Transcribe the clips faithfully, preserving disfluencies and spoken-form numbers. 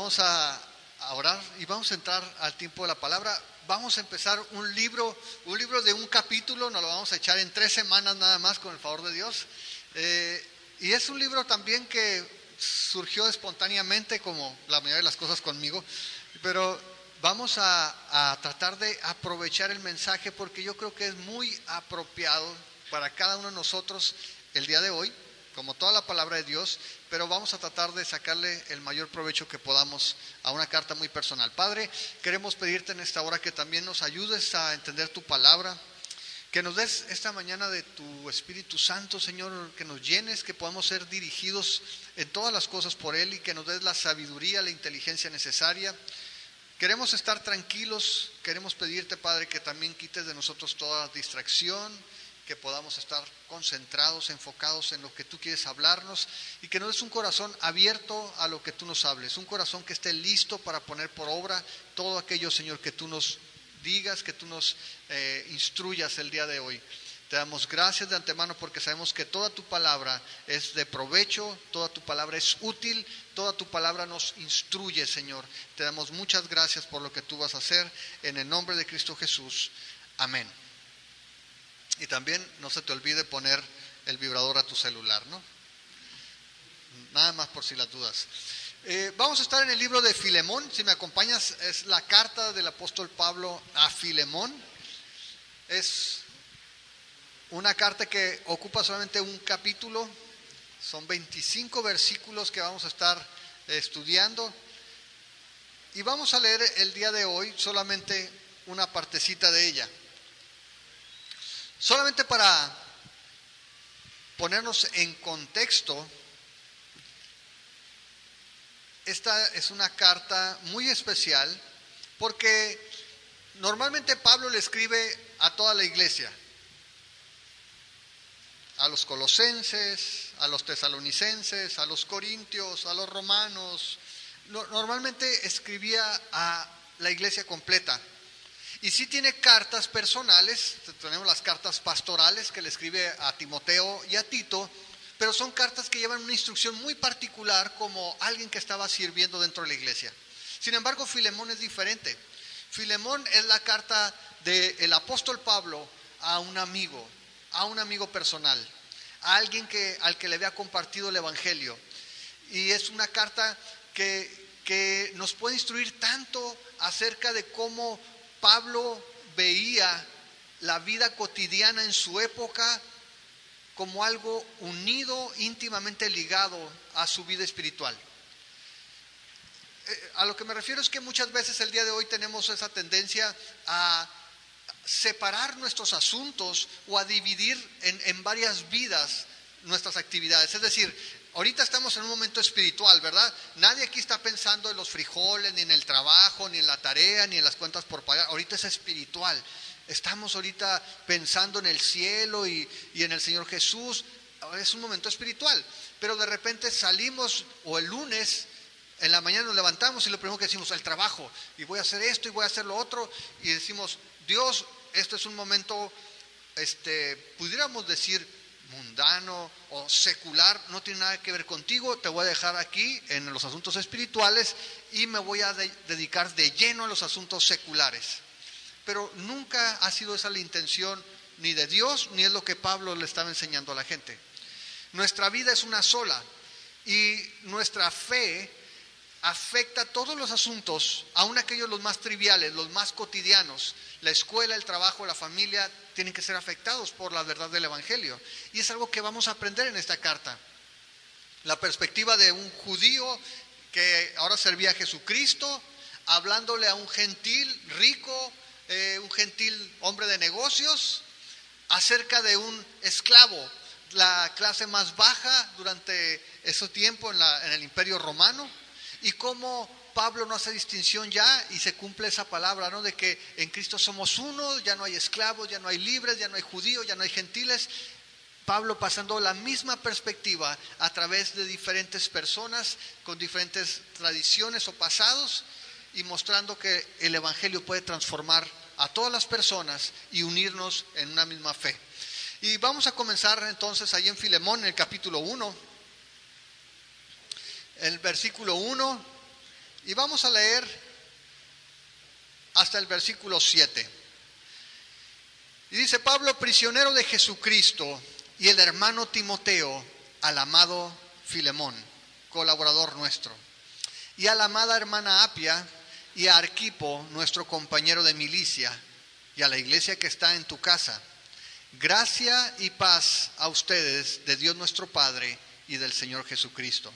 Vamos a, a orar y vamos a entrar al tiempo de la palabra. Vamos a empezar un libro, un libro de un capítulo, nos lo vamos a echar en tres semanas nada más con el favor de Dios. Eh, y es un libro también que surgió espontáneamente, como la mayoría de las cosas conmigo, pero vamos a, a tratar de aprovechar el mensaje porque yo creo que es muy apropiado para cada uno de nosotros el día de hoy, como toda la palabra de Dios, pero vamos a tratar de sacarle el mayor provecho que podamos a una carta muy personal. Padre, queremos pedirte en esta hora que también nos ayudes a entender tu palabra, que nos des esta mañana de tu Espíritu Santo, Señor, que nos llenes, que podamos ser dirigidos en todas las cosas por Él y que nos des la sabiduría, la inteligencia necesaria. Queremos estar tranquilos, queremos pedirte, Padre, que también quites de nosotros toda distracción, que podamos estar concentrados, enfocados en lo que tú quieres hablarnos y que nos des un corazón abierto a lo que tú nos hables, un corazón que esté listo para poner por obra todo aquello, Señor, que tú nos digas, que tú nos eh, instruyas el día de hoy. Te damos gracias de antemano porque sabemos que toda tu palabra es de provecho, toda tu palabra es útil, toda tu palabra nos instruye, Señor. Te damos muchas gracias por lo que tú vas a hacer en el nombre de Cristo Jesús. Amén. Y también no se te olvide poner el vibrador a tu celular, ¿no? Nada más por si las dudas. Eh, vamos a estar en el libro de Filemón. Si me acompañas, es la carta del apóstol Pablo a Filemón. Es una carta que ocupa solamente un capítulo. Son veinticinco versículos que vamos a estar estudiando. Y vamos a leer el día de hoy solamente una partecita de ella. Solamente para ponernos en contexto, esta es una carta muy especial porque normalmente Pablo le escribe a toda la iglesia, a los colosenses, a los tesalonicenses, a los corintios, a los romanos. Normalmente escribía a la iglesia completa. Y sí tiene cartas personales, tenemos las cartas pastorales que le escribe a Timoteo y a Tito, pero son cartas que llevan una instrucción muy particular como alguien que estaba sirviendo dentro de la iglesia. Sin embargo, Filemón es diferente. Filemón es la carta del apóstol Pablo a un amigo, a un amigo personal, a alguien que, al que le había compartido el evangelio. Y es una carta que, que nos puede instruir tanto acerca de cómo Pablo veía la vida cotidiana en su época como algo unido, íntimamente ligado a su vida espiritual. Eh, a lo que me refiero es que muchas veces el día de hoy tenemos esa tendencia a separar nuestros asuntos o a dividir en, en varias vidas nuestras actividades. Es decir, ahorita estamos en un momento espiritual, ¿verdad? Nadie aquí está pensando en los frijoles, ni en el trabajo, ni en la tarea, ni en las cuentas por pagar. Ahorita es espiritual. Estamos ahorita pensando en el cielo y, y en el Señor Jesús. Es un momento espiritual. Pero de repente salimos, o el lunes, en la mañana nos levantamos y lo primero que decimos, el trabajo. Y voy a hacer esto y voy a hacer lo otro. Y decimos, Dios, esto es un momento, este, pudiéramos decir, mundano o secular, no tiene nada que ver contigo, te voy a dejar aquí en los asuntos espirituales y me voy a de- dedicar de lleno a los asuntos seculares. Pero nunca ha sido esa la intención ni de Dios, ni es lo que Pablo le estaba enseñando a la gente. Nuestra vida es una sola y nuestra fe afecta todos los asuntos, aun aquellos los más triviales, los más cotidianos. La escuela, el trabajo, la familia tienen que ser afectados por la verdad del evangelio. Y es algo que vamos a aprender en esta carta. La perspectiva de un judío que ahora servía a Jesucristo, hablándole a un gentil rico, eh, un gentil hombre de negocios, acerca de un esclavo, la clase más baja durante ese tiempo en, la, en el Imperio Romano. Y cómo Pablo no hace distinción ya y se cumple esa palabra, ¿no? De que en Cristo somos uno, ya no hay esclavos, ya no hay libres, ya no hay judíos, ya no hay gentiles. Pablo pasando la misma perspectiva a través de diferentes personas con diferentes tradiciones o pasados y mostrando que el evangelio puede transformar a todas las personas y unirnos en una misma fe. Y vamos a comenzar entonces ahí en Filemón, en el capítulo uno. El versículo uno Y vamos a leer hasta el versículo siete. Y dice: Pablo, prisionero de Jesucristo, y el hermano Timoteo, al amado Filemón, colaborador nuestro, y a la amada hermana Apia, y a Arquipo, nuestro compañero de milicia, y a la iglesia que está en tu casa. Gracia y paz a ustedes de Dios nuestro Padre y del Señor Jesucristo.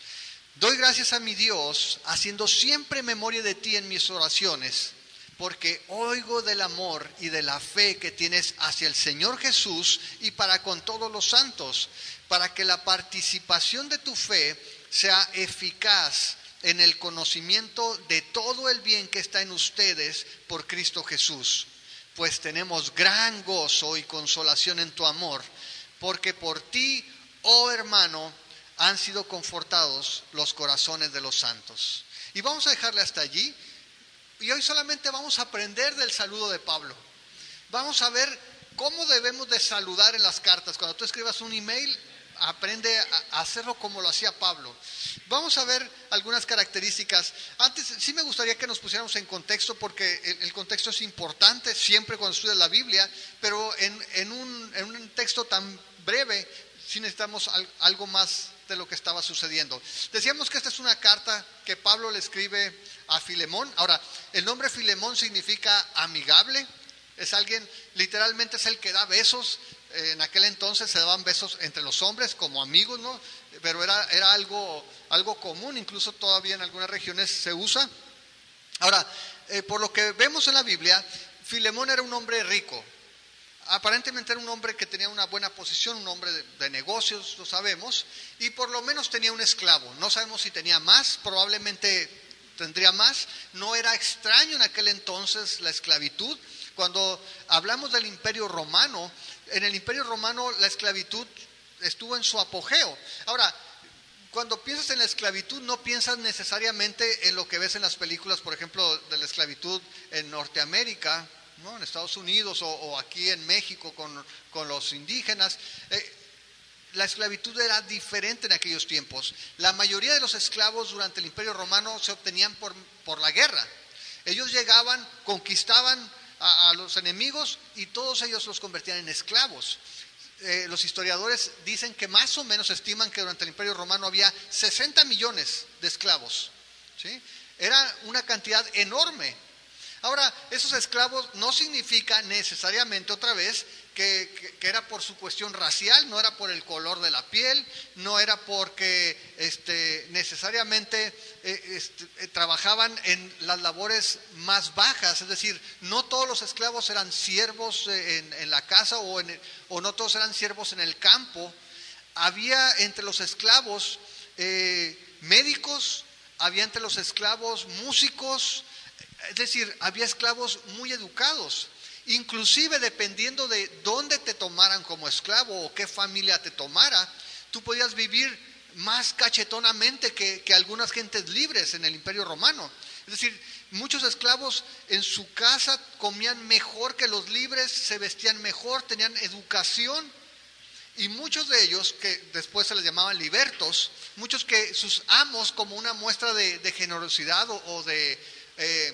Doy gracias a mi Dios, haciendo siempre memoria de ti en mis oraciones, porque oigo del amor y de la fe que tienes hacia el Señor Jesús y para con todos los santos, para que la participación de tu fe sea eficaz en el conocimiento de todo el bien que está en ustedes por Cristo Jesús. Pues tenemos gran gozo y consolación en tu amor, porque por ti, oh hermano, han sido confortados los corazones de los santos. Y vamos a dejarle hasta allí. Y hoy solamente vamos a aprender del saludo de Pablo. Vamos a ver cómo debemos de saludar en las cartas. Cuando tú escribas un email, aprende a hacerlo como lo hacía Pablo. Vamos a ver algunas características. Antes sí me gustaría que nos pusiéramos en contexto, porque el, el contexto es importante siempre cuando estudias la Biblia, pero en, en, un, en un texto tan breve sí necesitamos al, algo más de lo que estaba sucediendo. Decíamos que esta es una carta que Pablo le escribe a Filemón. Ahora, el nombre Filemón significa amigable. Es alguien, literalmente es el que da besos. En aquel entonces se daban besos entre los hombres como amigos, ¿no? Pero era, era algo, algo común, incluso todavía en algunas regiones se usa. Ahora, eh, por lo que vemos en la Biblia, Filemón era un hombre rico. Aparentemente era un hombre que tenía una buena posición, un hombre de, de negocios, lo sabemos, y por lo menos tenía un esclavo. No sabemos si tenía más, probablemente tendría más. No era extraño en aquel entonces la esclavitud. Cuando hablamos del Imperio Romano, en el Imperio Romano la esclavitud estuvo en su apogeo. Ahora, cuando piensas en la esclavitud, no piensas necesariamente en lo que ves en las películas, por ejemplo, de la esclavitud en Norteamérica, ¿no? En Estados Unidos o, o aquí en México con, con los indígenas. Eh, la esclavitud era diferente en aquellos tiempos. La mayoría de los esclavos durante el Imperio Romano se obtenían por, por la guerra. Ellos llegaban, conquistaban a, a los enemigos y todos ellos los convertían en esclavos. Eh, los historiadores dicen que más o menos estiman que durante el Imperio Romano había sesenta millones de esclavos, ¿sí? Era una cantidad enorme. Ahora, esos esclavos no significa necesariamente, otra vez, que, que, que era por su cuestión racial, no era por el color de la piel, no era porque este, necesariamente eh, este, eh, trabajaban en las labores más bajas, es decir, no todos los esclavos eran siervos en, en la casa o, en, o no todos eran siervos en el campo. Había entre los esclavos eh, médicos, había entre los esclavos músicos. Es decir, había esclavos muy educados, inclusive dependiendo de dónde te tomaran como esclavo o qué familia te tomara, tú podías vivir más cachetonamente que, que algunas gentes libres en el Imperio Romano. Es decir, muchos esclavos en su casa comían mejor que los libres, se vestían mejor, tenían educación, y muchos de ellos, que después se les llamaban libertos, muchos que sus amos, como una muestra de, de generosidad o, o de... Eh,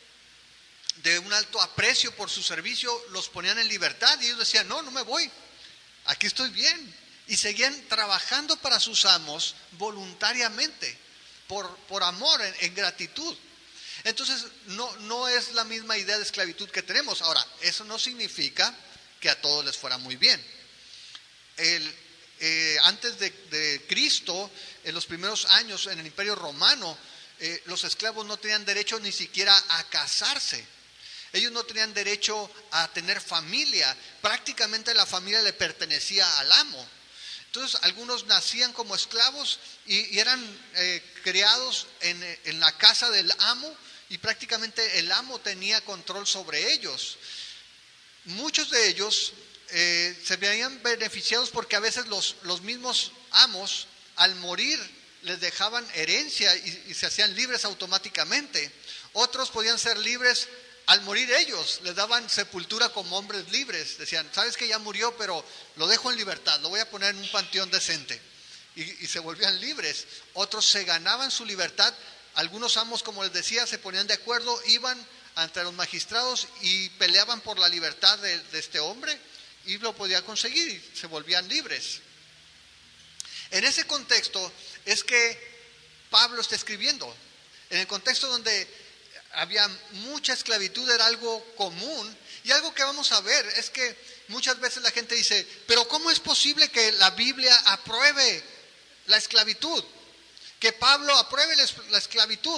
de un alto aprecio por su servicio, los ponían en libertad y ellos decían: no, no me voy, aquí estoy bien, y seguían trabajando para sus amos voluntariamente, por, por amor, en, en gratitud. Entonces no, no es la misma idea de esclavitud que tenemos. Ahora, eso no significa que a todos les fuera muy bien. El, eh, antes de, de Cristo, en los primeros años en el Imperio Romano, eh, los esclavos no tenían derecho ni siquiera a casarse. Ellos no tenían derecho a tener familia. Prácticamente la familia le pertenecía al amo. Entonces algunos nacían como esclavos y, y eran eh, criados en, en la casa del amo, y prácticamente el amo tenía control sobre ellos. Muchos de ellos eh, se veían beneficiados porque a veces los, los mismos amos al morir les dejaban herencia y, y se hacían libres automáticamente. Otros podían ser libres al morir ellos, les daban sepultura como hombres libres. Decían: sabes que ya murió, pero lo dejo en libertad, lo voy a poner en un panteón decente. Y, y se volvían libres. Otros se ganaban su libertad algunos amos, como les decía, se ponían de acuerdo, iban ante los magistrados y peleaban por la libertad de, de este hombre, y lo podía conseguir y se volvían libres. En ese contexto es que Pablo está escribiendo. En el contexto donde había mucha esclavitud, era algo común. Y algo que vamos a ver es que muchas veces la gente dice, pero ¿cómo es posible que la Biblia apruebe la esclavitud? Que Pablo apruebe la esclavitud.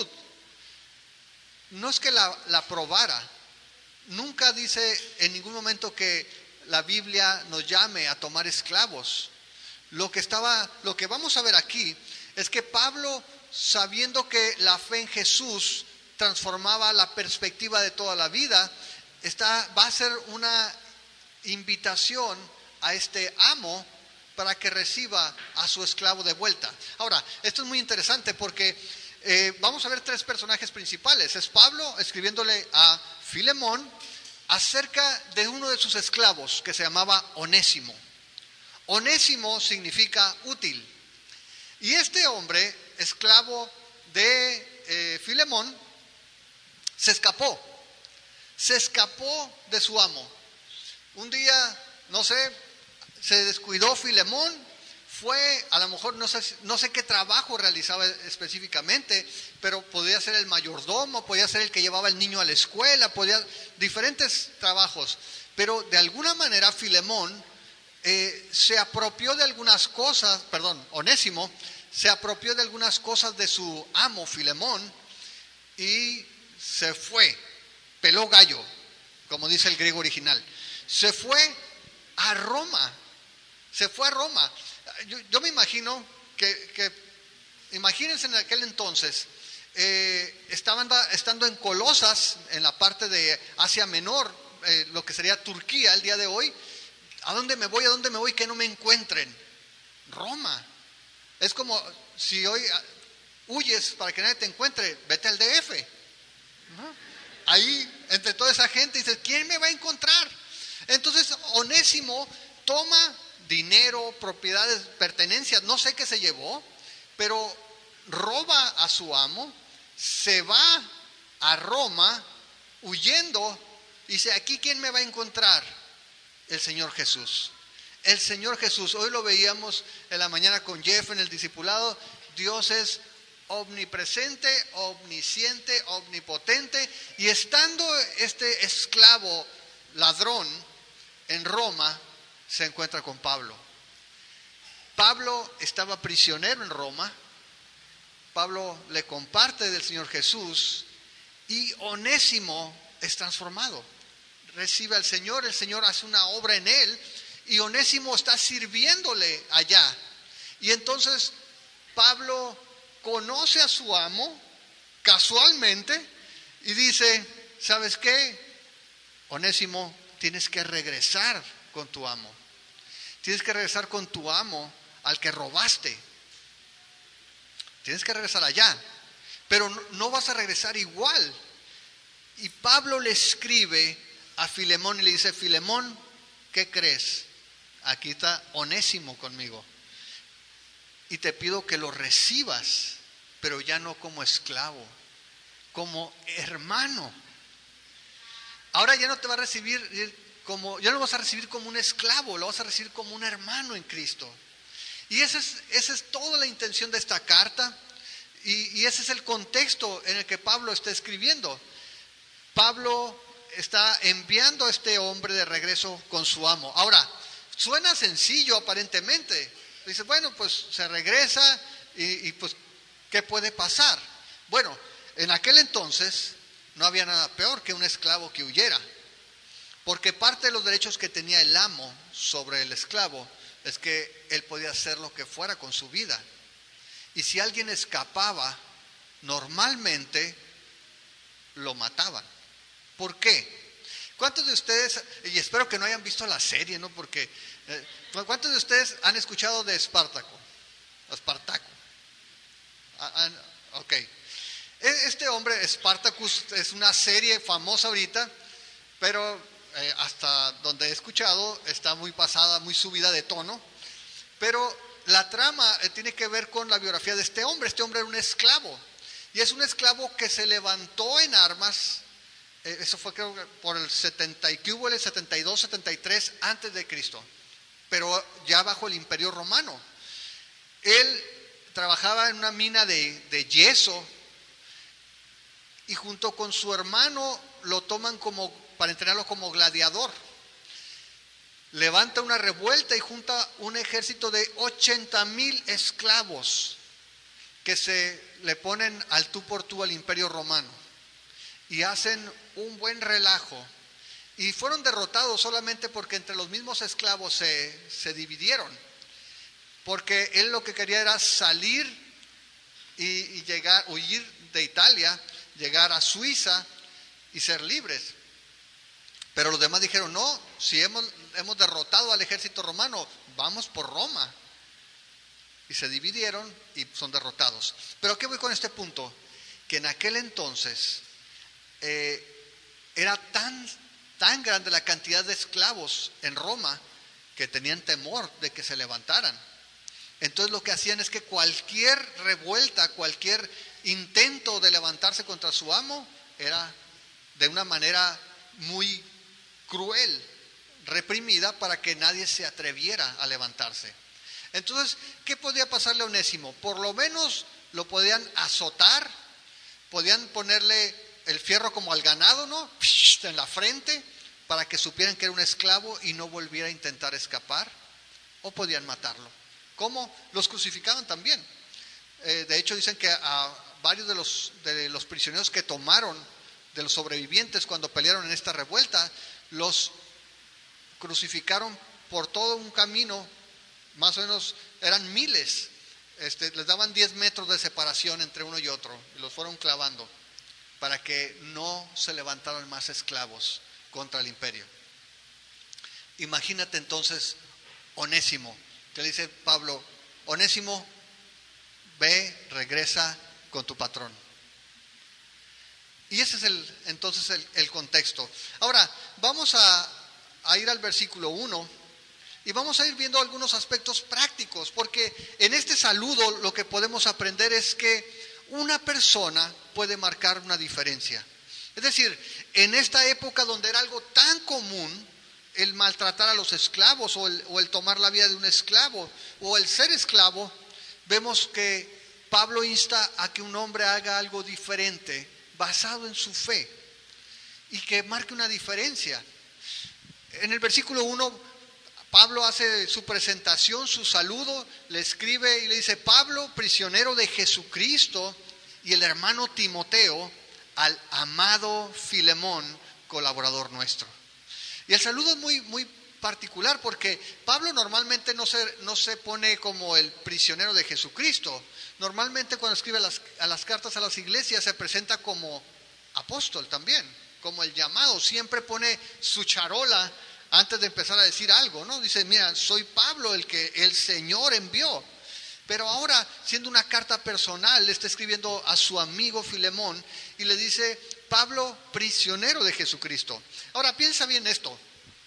No es que la, la aprobara. Nunca dice en ningún momento que la Biblia nos llame a tomar esclavos. Lo que estaba, lo que vamos a ver aquí es que Pablo, sabiendo que la fe en Jesús transformaba la perspectiva de toda la vida, está, va a ser una invitación a este amo para que reciba a su esclavo de vuelta. Ahora, esto es muy interesante porque eh, vamos a ver tres personajes principales. Es Pablo escribiéndole a Filemón acerca de uno de sus esclavos que se llamaba Onésimo. Onésimo significa útil. Y este hombre, esclavo de eh, Filemón, se escapó. Se escapó de su amo. Un día, no sé, se descuidó Filemón, fue, a lo mejor no sé, no sé qué trabajo realizaba específicamente, pero podía ser el mayordomo, podía ser el que llevaba al niño a la escuela, podía, diferentes trabajos. Pero de alguna manera Filemón eh, se apropió de algunas cosas, perdón, Onésimo, se apropió de algunas cosas de su amo Filemón y se fue, peló gallo, como dice el griego original. Se fue a Roma, se fue a Roma. Yo, yo me imagino que, que, imagínense en aquel entonces, eh, estaban da, estando en Colosas, en la parte de Asia Menor, eh, lo que sería Turquía el día de hoy. ¿A dónde me voy? ¿A dónde me voy? Que no me encuentren. Roma. Es como si hoy huyes para que nadie te encuentre, vete al D F. ¿No? Ahí, entre toda esa gente, dices, ¿quién me va a encontrar? Entonces, Onésimo toma dinero, propiedades, pertenencias, no sé qué se llevó, pero roba a su amo, se va a Roma huyendo, y dice, ¿aquí quién me va a encontrar? El Señor Jesús. El Señor Jesús. Hoy lo veíamos en la mañana con Jeff en el discipulado. Dios es omnipresente, omnisciente, omnipotente, y estando este esclavo ladrón en Roma, se encuentra con Pablo. Pablo estaba prisionero en Roma. Pablo le comparte del Señor Jesús y Onésimo es transformado. Recibe al Señor, el Señor hace una obra en él y Onésimo está sirviéndole allá. Y entonces Pablo conoce a su amo casualmente y dice, ¿sabes qué? Onésimo, tienes que regresar con tu amo. Tienes que regresar con tu amo al que robaste. Tienes que regresar allá. Pero no, no vas a regresar igual. Y Pablo le escribe a Filemón y le dice, Filemón, ¿qué crees? Aquí está Onésimo conmigo. Y te pido que lo recibas, pero ya no como esclavo, como hermano. Ahora ya no te va a recibir como, ya no lo vas a recibir como un esclavo, lo vas a recibir como un hermano en Cristo. Y esa es, esa es toda la intención de esta carta, y, y ese es el contexto en el que Pablo está escribiendo. Pablo está enviando a este hombre de regreso con su amo. Ahora, suena sencillo aparentemente. Dice, bueno, pues se regresa y, y pues, ¿qué puede pasar? Bueno, en aquel entonces no había nada peor que un esclavo que huyera. Porque parte de los derechos que tenía el amo sobre el esclavo es que él podía hacer lo que fuera con su vida. Y si alguien escapaba, normalmente lo mataban. ¿Por qué? ¿Cuántos de ustedes, y espero que no hayan visto la serie, ¿no? Porque, eh, ¿cuántos de ustedes han escuchado de Espartaco? Espartaco. Ah, ah, ok. Este hombre, Spartacus, es una serie famosa ahorita, pero eh, hasta donde he escuchado está muy pasada, muy subida de tono. Pero la trama eh, tiene que ver con la biografía de este hombre. Este hombre era un esclavo. Y es un esclavo que se levantó en armas, eh, eso fue creo que por el setenta, ¿qué hubo? El setenta y dos, setenta y tres antes de Cristo, pero ya bajo el Imperio Romano. Él trabajaba en una mina de, de yeso y junto con su hermano lo toman como para entrenarlo como gladiador. Levanta una revuelta y junta un ejército de ochenta mil esclavos que se le ponen al tú por tú al Imperio Romano y hacen un buen relajo. Y fueron derrotados solamente porque entre los mismos esclavos se, se dividieron. Porque él lo que quería era salir y, y llegar, huir de Italia, llegar a Suiza y ser libres. Pero los demás dijeron, no, si hemos, hemos derrotado al ejército romano, vamos por Roma. Y se dividieron y son derrotados. Pero ¿a qué voy con este punto? Que en aquel entonces eh, era tan, tan grande la cantidad de esclavos en Roma que tenían temor de que se levantaran. Entonces lo que hacían es que cualquier revuelta, cualquier intento de levantarse contra su amo era de una manera muy cruel, reprimida, para que nadie se atreviera a levantarse. Entonces, ¿qué podía pasarle a Onésimo? Por lo menos lo podían azotar, podían ponerle el fierro como al ganado, ¿no? En la frente, para que supieran que era un esclavo y no volviera a intentar escapar, o podían matarlo. ¿Cómo? Los crucificaban también. Eh, de hecho, dicen que a varios de los, de los prisioneros que tomaron, de los sobrevivientes cuando pelearon en esta revuelta, los crucificaron por todo un camino, más o menos eran miles, este, les daban diez metros de separación entre uno y otro, y los fueron clavando para que no se levantaran más esclavos contra el imperio. Imagínate entonces Onésimo, que le dice Pablo, Onésimo, ve, regresa con tu patrón. Y ese es el, entonces el, el contexto. Ahora, vamos a, a ir al versículo uno y vamos a ir viendo algunos aspectos prácticos, porque en este saludo lo que podemos aprender es que una persona puede marcar una diferencia. Es decir, en esta época donde era algo tan común el maltratar a los esclavos o el, o el tomar la vida de un esclavo o el ser esclavo, vemos que Pablo insta a que un hombre haga algo diferente basado en su fe y que marque una diferencia. En el versículo uno, Pablo hace su presentación, su saludo, le escribe y le dice: Pablo, prisionero de Jesucristo, y el hermano Timoteo, al amado Filemón, colaborador nuestro. Y el saludo es muy, muy particular porque Pablo normalmente no se, no se pone como el prisionero de Jesucristo. Normalmente cuando escribe las, a las cartas a las iglesias se presenta como apóstol también, como el llamado. Siempre pone su charola antes de empezar a decir algo, ¿no? Dice, mira, soy Pablo, el que el Señor envió. Pero ahora, siendo una carta personal, le está escribiendo a su amigo Filemón y le dice: Pablo, prisionero de Jesucristo. Ahora, piensa bien esto.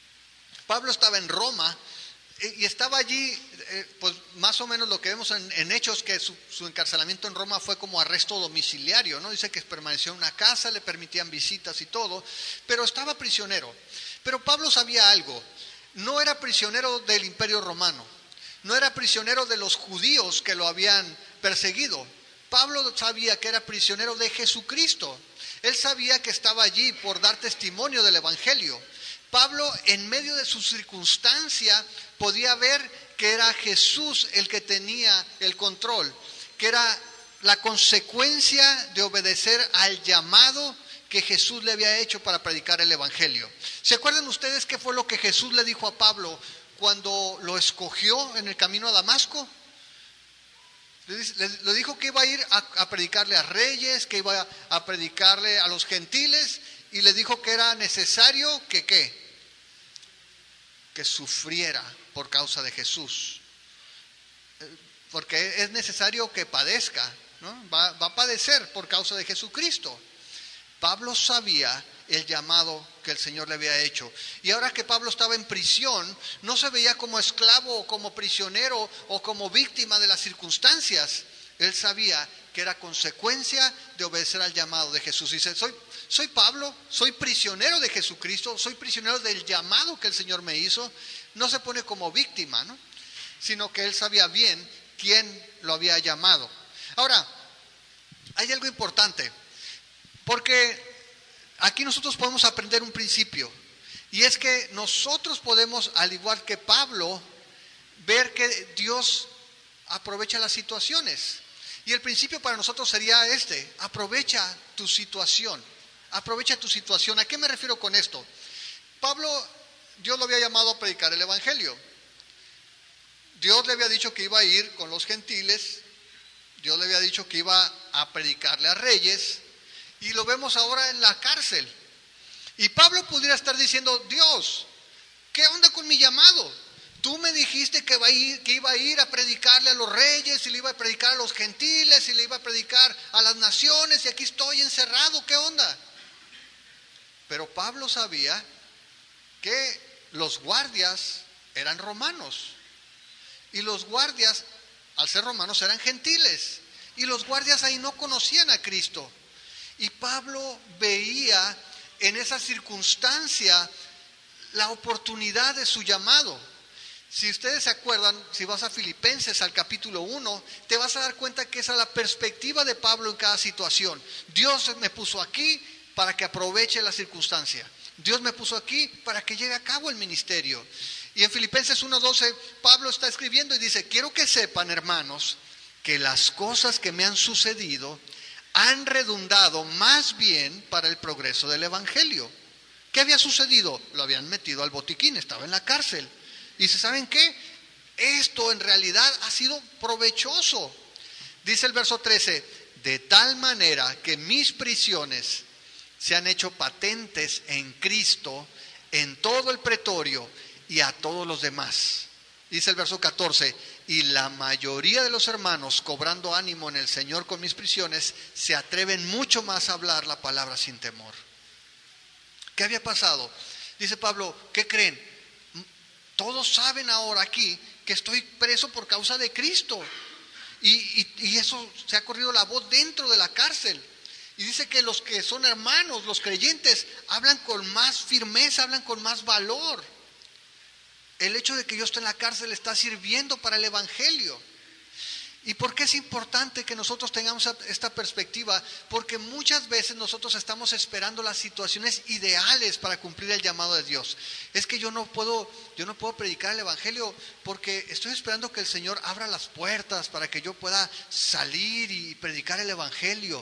Pablo estaba en Roma y estaba allí, eh, pues más o menos lo que vemos en, en Hechos, que su, su encarcelamiento en Roma fue como arresto domiciliario, ¿no? Dice que permaneció en una casa, le permitían visitas y todo, pero estaba prisionero. Pero Pablo sabía algo: no era prisionero del Imperio Romano, no era prisionero de los judíos que lo habían perseguido. Pablo sabía que era prisionero de Jesucristo. Él sabía que estaba allí por dar testimonio del Evangelio. Pablo, en medio de su circunstancia, podía ver que era Jesús el que tenía el control, que era la consecuencia de obedecer al llamado que Jesús le había hecho para predicar el Evangelio. ¿Se acuerdan ustedes qué fue lo que Jesús le dijo a Pablo cuando lo escogió en el camino a Damasco? Le, le dijo que iba a ir a, a predicarle a reyes, que iba a, a predicarle a los gentiles, y le dijo que era necesario que ¿qué? Que sufriera por causa de Jesús. Porque es necesario que padezca, ¿no? Va, va a padecer por causa de Jesucristo. Pablo sabía el llamado que el Señor le había hecho. Y ahora que Pablo estaba en prisión, no se veía como esclavo o como prisionero o como víctima de las circunstancias. Él sabía que que era consecuencia de obedecer al llamado de Jesús. Dice, soy, soy Pablo, soy prisionero de Jesucristo, soy prisionero del llamado que el Señor me hizo. No se pone como víctima, ¿no? Sino que él sabía bien quién lo había llamado. Ahora, hay algo importante, porque aquí nosotros podemos aprender un principio, y es que nosotros podemos, al igual que Pablo, ver que Dios aprovecha las situaciones. Y el principio para nosotros sería este: aprovecha tu situación, aprovecha tu situación. ¿A qué me refiero con esto? Pablo, Dios lo había llamado a predicar el evangelio. Dios le había dicho que iba a ir con los gentiles, Dios le había dicho que iba a predicarle a reyes, y lo vemos ahora en la cárcel. Y Pablo pudiera estar diciendo: Dios, ¿qué onda con mi llamado? Tú me dijiste que iba a ir, que iba a, ir a predicarle a los reyes, y le iba a predicar a los gentiles, y le iba a predicar a las naciones, y aquí estoy encerrado, ¿qué onda? Pero Pablo sabía que los guardias eran romanos, y los guardias, al ser romanos, eran gentiles, y los guardias ahí no conocían a Cristo. Y Pablo veía en esa circunstancia la oportunidad de su llamado. Si ustedes se acuerdan, si vas a Filipenses al capítulo uno, te vas a dar cuenta que esa es la perspectiva de Pablo en cada situación. Dios me puso aquí para que aproveche la circunstancia. Dios me puso aquí para que lleve a cabo el ministerio. Y en Filipenses uno doce, Pablo está escribiendo y dice: quiero que sepan, hermanos, que las cosas que me han sucedido han redundado más bien para el progreso del evangelio. ¿Qué había sucedido? Lo habían metido al botiquín, estaba en la cárcel. Y dice: ¿saben qué? Esto en realidad ha sido provechoso. Dice el verso trece: de tal manera que mis prisiones se han hecho patentes en Cristo, en todo el pretorio y a todos los demás. Dice el verso catorce: y la mayoría de los hermanos, cobrando ánimo en el Señor con mis prisiones, se atreven mucho más a hablar la palabra sin temor. ¿Qué había pasado? Dice Pablo: ¿qué creen? Todos saben ahora aquí que estoy preso por causa de Cristo. Y, y, y eso se ha corrido la voz dentro de la cárcel. Y dice que los que son hermanos, los creyentes, hablan con más firmeza, hablan con más valor. El hecho de que yo esté en la cárcel está sirviendo para el evangelio. ¿Y por qué es importante que nosotros tengamos esta perspectiva? Porque muchas veces nosotros estamos esperando las situaciones ideales para cumplir el llamado de Dios. Es que yo no puedo, yo no puedo predicar el evangelio porque estoy esperando que el Señor abra las puertas para que yo pueda salir y predicar el evangelio.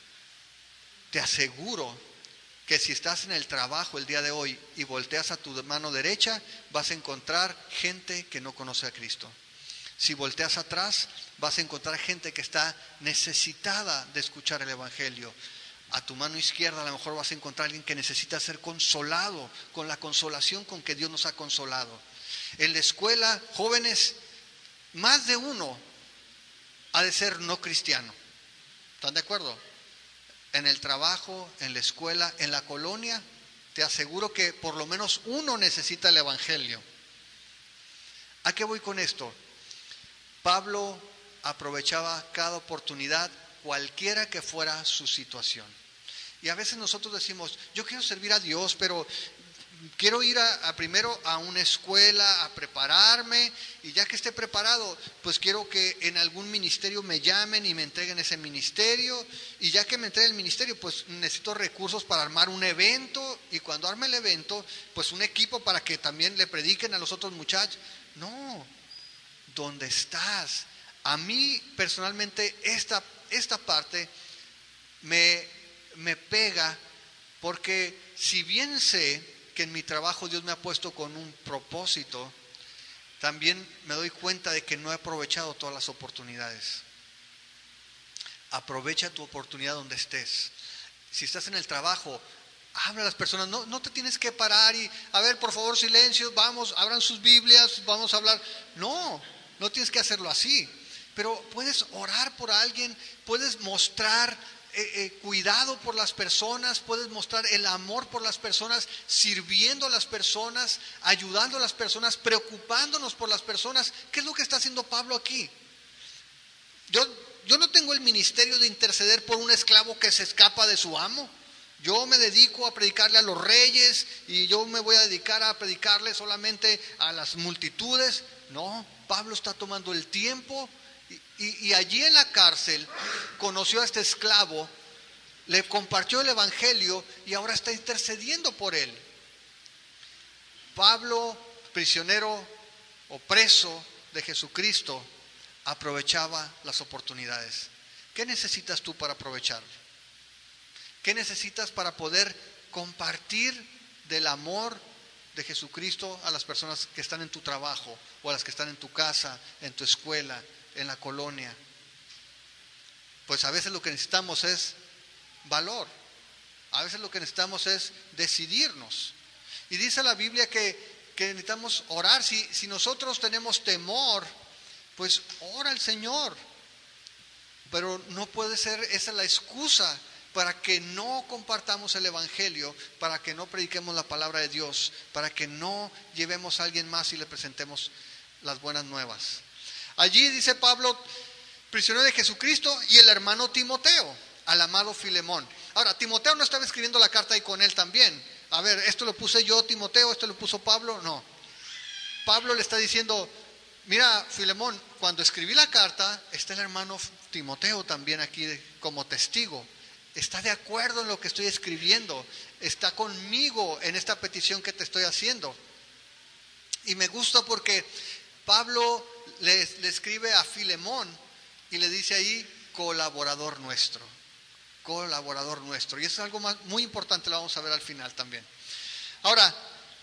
Te aseguro que si estás en el trabajo el día de hoy y volteas a tu mano derecha, vas a encontrar gente que no conoce a Cristo. Si volteas atrás, vas a encontrar gente que está necesitada de escuchar el evangelio. A tu mano izquierda a lo mejor vas a encontrar a alguien que necesita ser consolado con la consolación con que Dios nos ha consolado. En la escuela, jóvenes, más de uno ha de ser no cristiano. ¿Están de acuerdo? En el trabajo, en la escuela, en la colonia, te aseguro que por lo menos uno necesita el evangelio. ¿A qué voy con esto? Pablo aprovechaba cada oportunidad, cualquiera que fuera su situación. Y a veces nosotros decimos: yo quiero servir a Dios, pero quiero ir a, a primero a una escuela, a prepararme, y ya que esté preparado, pues quiero que en algún ministerio me llamen y me entreguen ese ministerio, y ya que me entreguen el ministerio, pues necesito recursos para armar un evento, y cuando arme el evento, pues un equipo para que también le prediquen a los otros muchachos. No, donde estás. A mí personalmente esta, esta parte me, me pega, porque si bien sé que en mi trabajo Dios me ha puesto con un propósito, también me doy cuenta de que no he aprovechado todas las oportunidades. Aprovecha tu oportunidad donde estés. Si estás en el trabajo, habla a las personas, no, no te tienes que parar y, a ver, por favor, silencio, vamos, abran sus Biblias, vamos a hablar. No, no tienes que hacerlo así, pero puedes orar por alguien, puedes mostrar eh, eh, cuidado por las personas, puedes mostrar el amor por las personas, sirviendo a las personas, ayudando a las personas, preocupándonos por las personas. ¿Qué es lo que está haciendo Pablo aquí? Yo yo no tengo el ministerio de interceder por un esclavo que se escapa de su amo. Yo me dedico a predicarle a los reyes y yo me voy a dedicar a predicarle solamente a las multitudes. No, Pablo está tomando el tiempo y, y, y allí en la cárcel conoció a este esclavo, le compartió el evangelio y ahora está intercediendo por él. Pablo, prisionero o preso de Jesucristo, aprovechaba las oportunidades. ¿Qué necesitas tú para aprovecharlo? ¿Qué necesitas para poder compartir del amor de Jesucristo a las personas que están en tu trabajo o a las que están en tu casa, en tu escuela, en la colonia? Pues a veces lo que necesitamos es valor. A veces lo que necesitamos es decidirnos. Y dice la Biblia que, que necesitamos orar. Si, si nosotros tenemos temor, pues ora al Señor. Pero no puede ser esa la excusa para que no compartamos el evangelio, para que no prediquemos la palabra de Dios, para que no llevemos a alguien más y le presentemos las buenas nuevas. Allí dice Pablo, prisionero de Jesucristo, y el hermano Timoteo, al amado Filemón. Ahora, Timoteo no estaba escribiendo la carta ahí con él también. A ver, esto lo puse yo, Timoteo, esto lo puso Pablo. No. Pablo le está diciendo, mira, Filemón, cuando escribí la carta, está el hermano Timoteo también aquí como testigo. Está de acuerdo en lo que estoy escribiendo, está conmigo en esta petición que te estoy haciendo. Y me gusta porque Pablo le, le escribe a Filemón y le dice ahí, colaborador nuestro, colaborador nuestro. Y eso es algo más, muy importante, lo vamos a ver al final también. Ahora,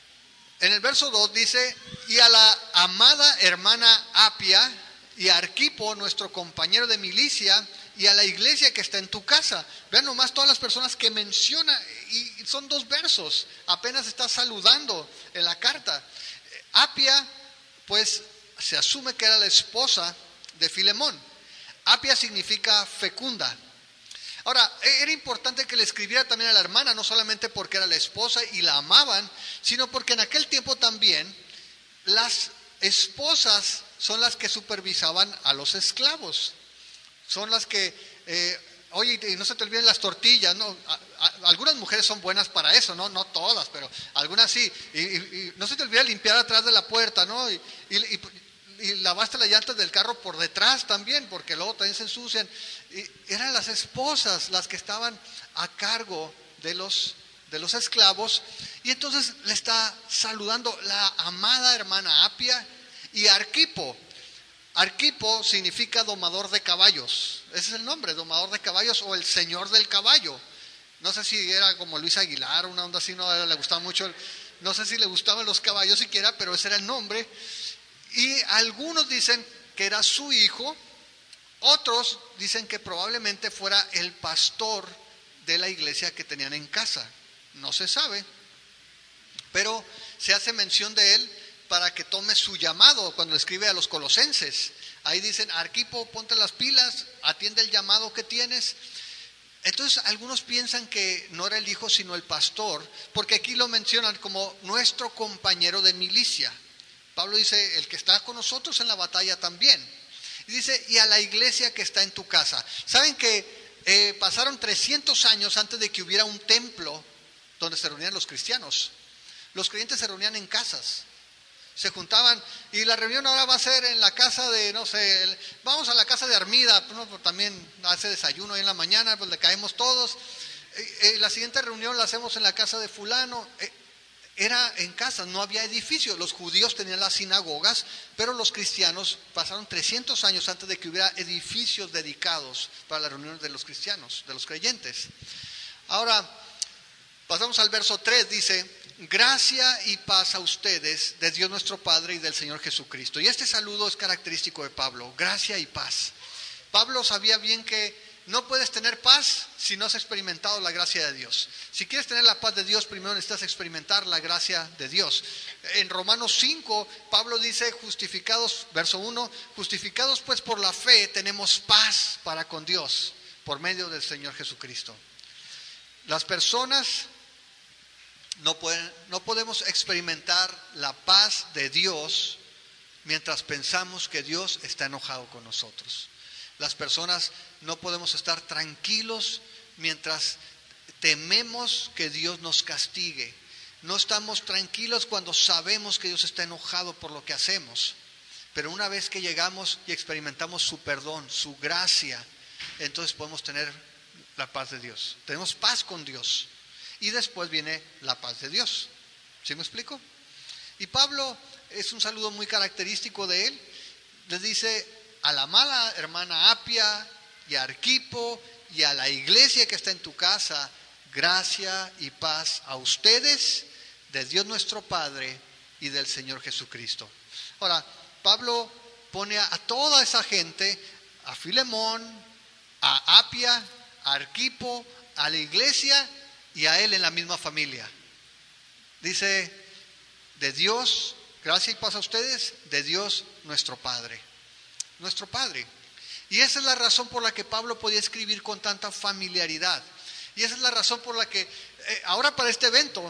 en el verso dos dice, y a la amada hermana Apia y a Arquipo, nuestro compañero de milicia, y a la iglesia que está en tu casa. Vean nomás todas las personas que menciona, y son dos versos, apenas está saludando en la carta. Apia, pues se asume que era la esposa de Filemón. Apia significa fecunda. Ahora, era importante que le escribiera también a la hermana, no solamente porque era la esposa y la amaban, sino porque en aquel tiempo también las esposas son las que supervisaban a los esclavos. Son las que, eh, oye, no se te olviden las tortillas, ¿no? A, a, algunas mujeres son buenas para eso, ¿no? No todas, pero algunas sí. Y, y, y no se te olvide limpiar atrás de la puerta, ¿no? Y, y, y, y lavaste las llantas del carro por detrás también, porque luego también se ensucian. Y eran las esposas las que estaban a cargo de los, de los esclavos. Y entonces le está saludando la amada hermana Apia y Arquipo. Arquipo significa domador de caballos. Ese es el nombre, domador de caballos o el señor del caballo. No sé si era como Luis Aguilar, una onda así, no le gustaba mucho. No sé si le gustaban los caballos siquiera, pero ese era el nombre. Y algunos dicen que era su hijo, otros dicen que probablemente fuera el pastor de la iglesia que tenían en casa. No se sabe, pero se hace mención de él para que tome su llamado cuando escribe a los colosenses. Ahí dicen, Arquipo, ponte las pilas, atiende el llamado que tienes. Entonces algunos piensan que no era el hijo sino el pastor, porque aquí lo mencionan como nuestro compañero de milicia. Pablo dice, el que está con nosotros en la batalla también. Y dice, y a la iglesia que está en tu casa. ¿Saben que eh, pasaron trescientos años antes de que hubiera un templo donde se reunían los cristianos? Los creyentes se reunían en casas. Se juntaban y la reunión ahora va a ser en la casa de, no sé, el, vamos a la casa de Armida, ¿no? Pues también hace desayuno ahí en la mañana, pues le caemos todos. Eh, eh, la siguiente reunión la hacemos en la casa de fulano. Eh, era en casa, no había edificios. Los judíos tenían las sinagogas, pero los cristianos pasaron trescientos años antes de que hubiera edificios dedicados para las reuniones de los cristianos, de los creyentes. Ahora, pasamos al verso tres, dice, gracia y paz a ustedes de Dios nuestro Padre y del Señor Jesucristo. Y este saludo es característico de Pablo, gracia y paz. Pablo sabía bien que no puedes tener paz si no has experimentado la gracia de Dios. Si quieres tener la paz de Dios, primero necesitas experimentar la gracia de Dios. En Romanos cinco, Pablo dice, justificados, verso uno, justificados pues por la fe, tenemos paz para con Dios por medio del Señor Jesucristo. Las personas no pueden, no podemos experimentar la paz de Dios mientras pensamos que Dios está enojado con nosotros. Las personas no podemos estar tranquilos mientras tememos que Dios nos castigue. No estamos tranquilos cuando sabemos que Dios está enojado por lo que hacemos. Pero una vez que llegamos y experimentamos su perdón, su gracia, entonces podemos tener la paz de Dios. Tenemos paz con Dios. Y después viene la paz de Dios. ¿Sí me explico? Y Pablo, es un saludo muy característico de él. Les dice a la mala hermana Apia y a Arquipo y a la iglesia que está en tu casa: gracia y paz a ustedes, de Dios nuestro Padre y del Señor Jesucristo. Ahora, Pablo pone a, a toda esa gente, a Filemón, a Apia, a Arquipo, a la iglesia y a él en la misma familia. Dice: de Dios, gracia y paz a ustedes, de Dios nuestro Padre. Nuestro Padre. Y esa es la razón por la que Pablo podía escribir con tanta familiaridad. Y esa es la razón por la que, eh, ahora para este evento,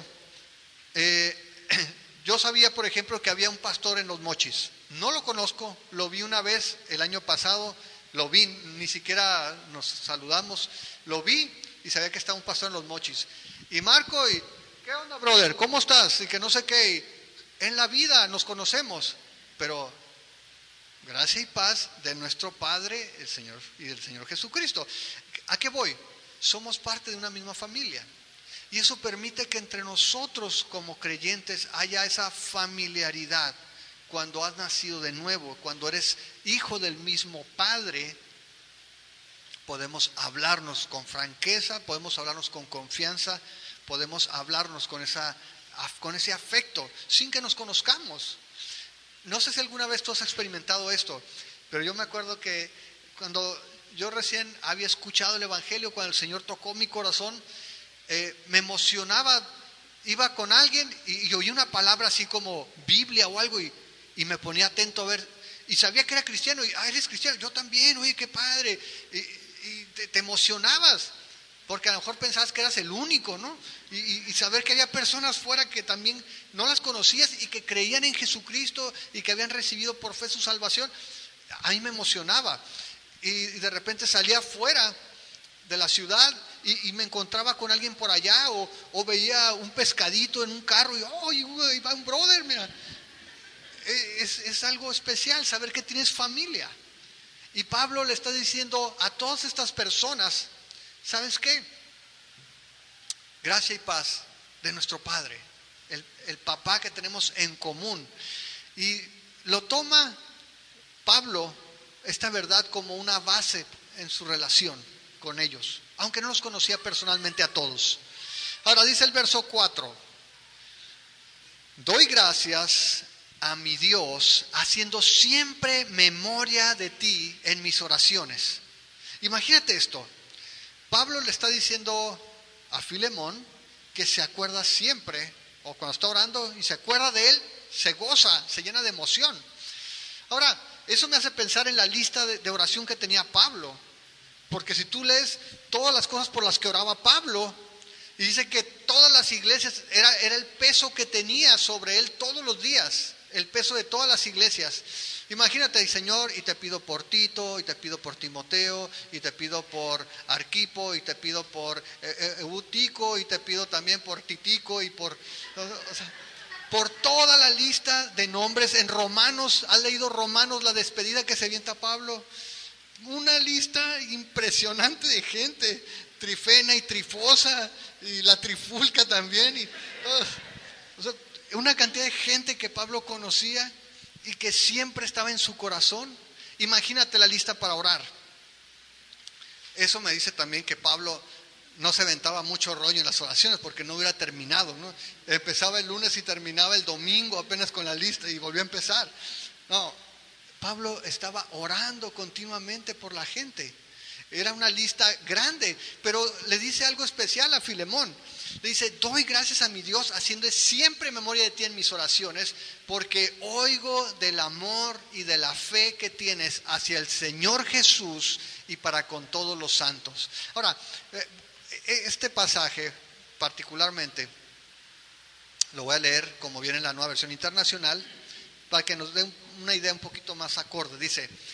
eh, yo sabía, por ejemplo, que había un pastor en Los Mochis. No lo conozco, lo vi una vez el año pasado, lo vi, ni siquiera nos saludamos, lo vi y sabía que estaba un pastor en Los Mochis. Y Marco, y, ¿qué onda, brother? ¿Cómo estás? Y que no sé qué. Y en la vida nos conocemos, pero gracia y paz de nuestro Padre, el Señor y del Señor Jesucristo. ¿A qué voy? Somos parte de una misma familia. Y eso permite que entre nosotros como creyentes haya esa familiaridad. Cuando has nacido de nuevo, cuando eres hijo del mismo Padre, podemos hablarnos con franqueza, podemos hablarnos con confianza, podemos hablarnos con, esa, con ese afecto, sin que nos conozcamos. No sé si alguna vez tú has experimentado esto, pero yo me acuerdo que cuando yo recién había escuchado el Evangelio, cuando el Señor tocó mi corazón, eh, me emocionaba, iba con alguien y, y oí una palabra así como Biblia o algo y, y me ponía atento a ver, y sabía que era cristiano, y ah, eres cristiano, yo también, oye, qué padre, y, y te, te emocionabas, porque a lo mejor pensabas que eras el único, ¿no? Y, y, y saber que había personas fuera que también no las conocías y que creían en Jesucristo y que habían recibido por fe su salvación, a mí me emocionaba. Y, y de repente salía fuera de la ciudad y, y me encontraba con alguien por allá, o, o veía un pescadito en un carro y ¡ay, oh, va un brother! Mira, es, es algo especial saber que tienes familia. Y Pablo le está diciendo a todas estas personas: ¿sabes qué? Gracia y paz de nuestro Padre, el, el papá que tenemos en común. Y lo toma Pablo, esta verdad, como una base en su relación con ellos, aunque no los conocía personalmente a todos. Ahora dice el verso cuatro: doy gracias a mi Dios, haciendo siempre memoria de ti en mis oraciones. Imagínate esto. Pablo le está diciendo a Filemón que se acuerda siempre, o cuando está orando y se acuerda de él, se goza, se llena de emoción. Ahora, eso me hace pensar en la lista de, de oración que tenía Pablo, porque si tú lees todas las cosas por las que oraba Pablo, y dice que todas las iglesias, era, era el peso que tenía sobre él todos los días, el peso de todas las iglesias. Imagínate, Señor, y te pido por Tito, y te pido por Timoteo, y te pido por Arquipo, y te pido por Eutico, y te pido también por Titico, y por, o sea, por toda la lista de nombres. En Romanos, ¿has leído Romanos, la despedida que se avienta Pablo? Una lista impresionante de gente, Trifena y Trifosa, y la Trifulca también, y, uh, o sea, una cantidad de gente que Pablo conocía y que siempre estaba en su corazón. Imagínate la lista para orar. Eso me dice también que Pablo no se aventaba mucho rollo en las oraciones, porque no hubiera terminado, ¿no? Empezaba el lunes y terminaba el domingo apenas con la lista y volvió a empezar. No, Pablo estaba orando continuamente por la gente. Era una lista grande, pero le dice algo especial a Filemón. Le dice: doy gracias a mi Dios, haciendo siempre memoria de ti en mis oraciones, porque oigo del amor y de la fe que tienes hacia el Señor Jesús y para con todos los santos. Ahora, este pasaje particularmente lo voy a leer como viene en la Nueva Versión Internacional, para que nos dé una idea un poquito más acorde. Dice: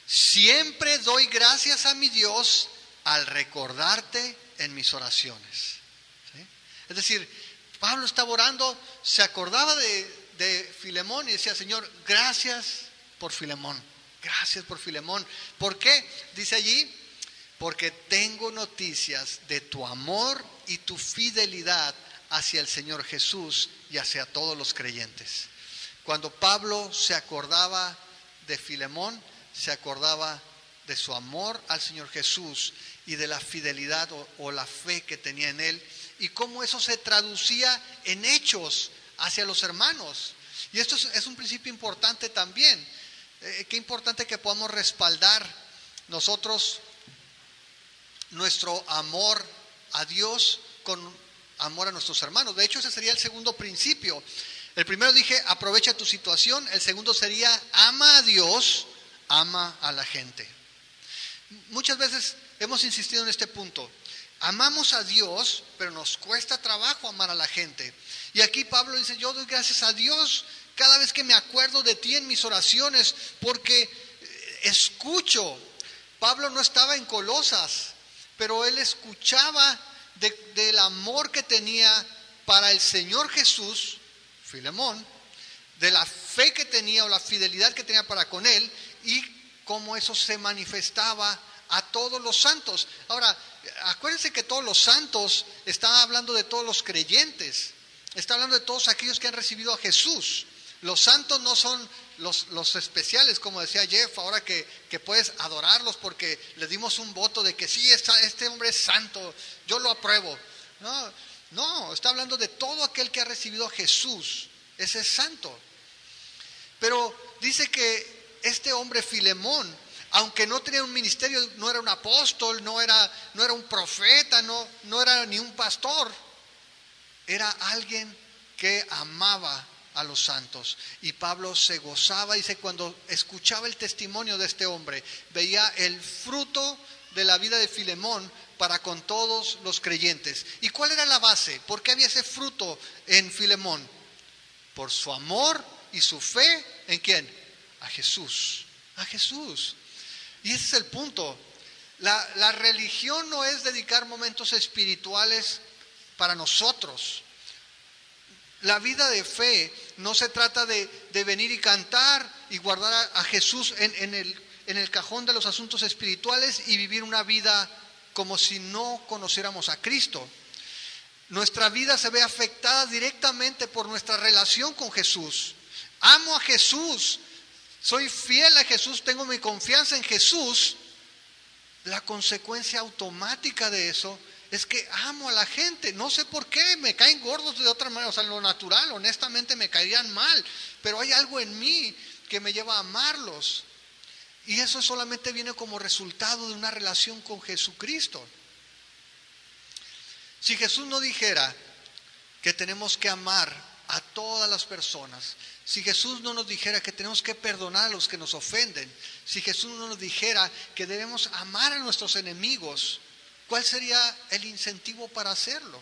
Siempre doy gracias a mi Dios al recordarte en mis oraciones. ¿Sí? Es decir, Pablo estaba orando, se acordaba de, de Filemón y decía, Señor, gracias por Filemón, gracias por Filemón. ¿Por qué? Dice allí, porque tengo noticias de tu amor y tu fidelidad hacia el Señor Jesús y hacia todos los creyentes. Cuando Pablo se acordaba de Filemón, se acordaba de su amor al Señor Jesús y de la fidelidad o, o la fe que tenía en él, y cómo eso se traducía en hechos hacia los hermanos. Y esto es, es un principio importante también. Eh, qué importante que podamos respaldar nosotros nuestro amor a Dios con amor a nuestros hermanos. De hecho, ese sería el segundo principio. El primero dije, aprovecha tu situación. El segundo sería, ama a Dios, ama a la gente. Muchas veces hemos insistido en este punto. Amamos a Dios, pero nos cuesta trabajo amar a la gente. Y aquí Pablo dice, yo doy gracias a Dios cada vez que me acuerdo de ti en mis oraciones, porque escucho. Pablo no estaba en Colosas, pero él escuchaba de, del amor que tenía para el Señor Jesús, Filemón, de la fe que tenía o la fidelidad que tenía para con él, y cómo eso se manifestaba a todos los santos. Ahora, acuérdense que todos los santos está hablando de todos los creyentes, está hablando de todos aquellos que han recibido a Jesús. Los santos no son los, los especiales, como decía Jeff, ahora que, que puedes adorarlos porque le dimos un voto de que sí, está, este hombre es santo, yo lo apruebo. No, no, está hablando de todo aquel que ha recibido a Jesús, ese es santo. Pero dice que este hombre Filemón, aunque no tenía un ministerio, no era un apóstol, no era, no era un profeta, no, no era ni un pastor, era alguien que amaba a los santos. Y Pablo se gozaba, dice, cuando escuchaba el testimonio de este hombre, veía el fruto de la vida de Filemón para con todos los creyentes. ¿Y cuál era la base? ¿Por qué había ese fruto en Filemón? Por su amor y su fe, ¿en quién? A Jesús, a Jesús. Y ese es el punto. La, la religión no es dedicar momentos espirituales para nosotros. La vida de fe no se trata de, de venir y cantar y guardar a, a Jesús en, en, el, en el cajón de los asuntos espirituales y vivir una vida como si no conociéramos a Cristo. Nuestra vida se ve afectada directamente por nuestra relación con Jesús. Amo a Jesús, soy fiel a Jesús, tengo mi confianza en Jesús. La consecuencia automática de eso es que amo a la gente. No sé por qué, me caen gordos de otra manera. O sea, en lo natural, honestamente me caerían mal, pero hay algo en mí que me lleva a amarlos. Y eso solamente viene como resultado de una relación con Jesucristo. Si Jesús no dijera que tenemos que amar a todas las personas, si Jesús no nos dijera que tenemos que perdonar a los que nos ofenden, si Jesús no nos dijera que debemos amar a nuestros enemigos, ¿cuál sería el incentivo para hacerlo?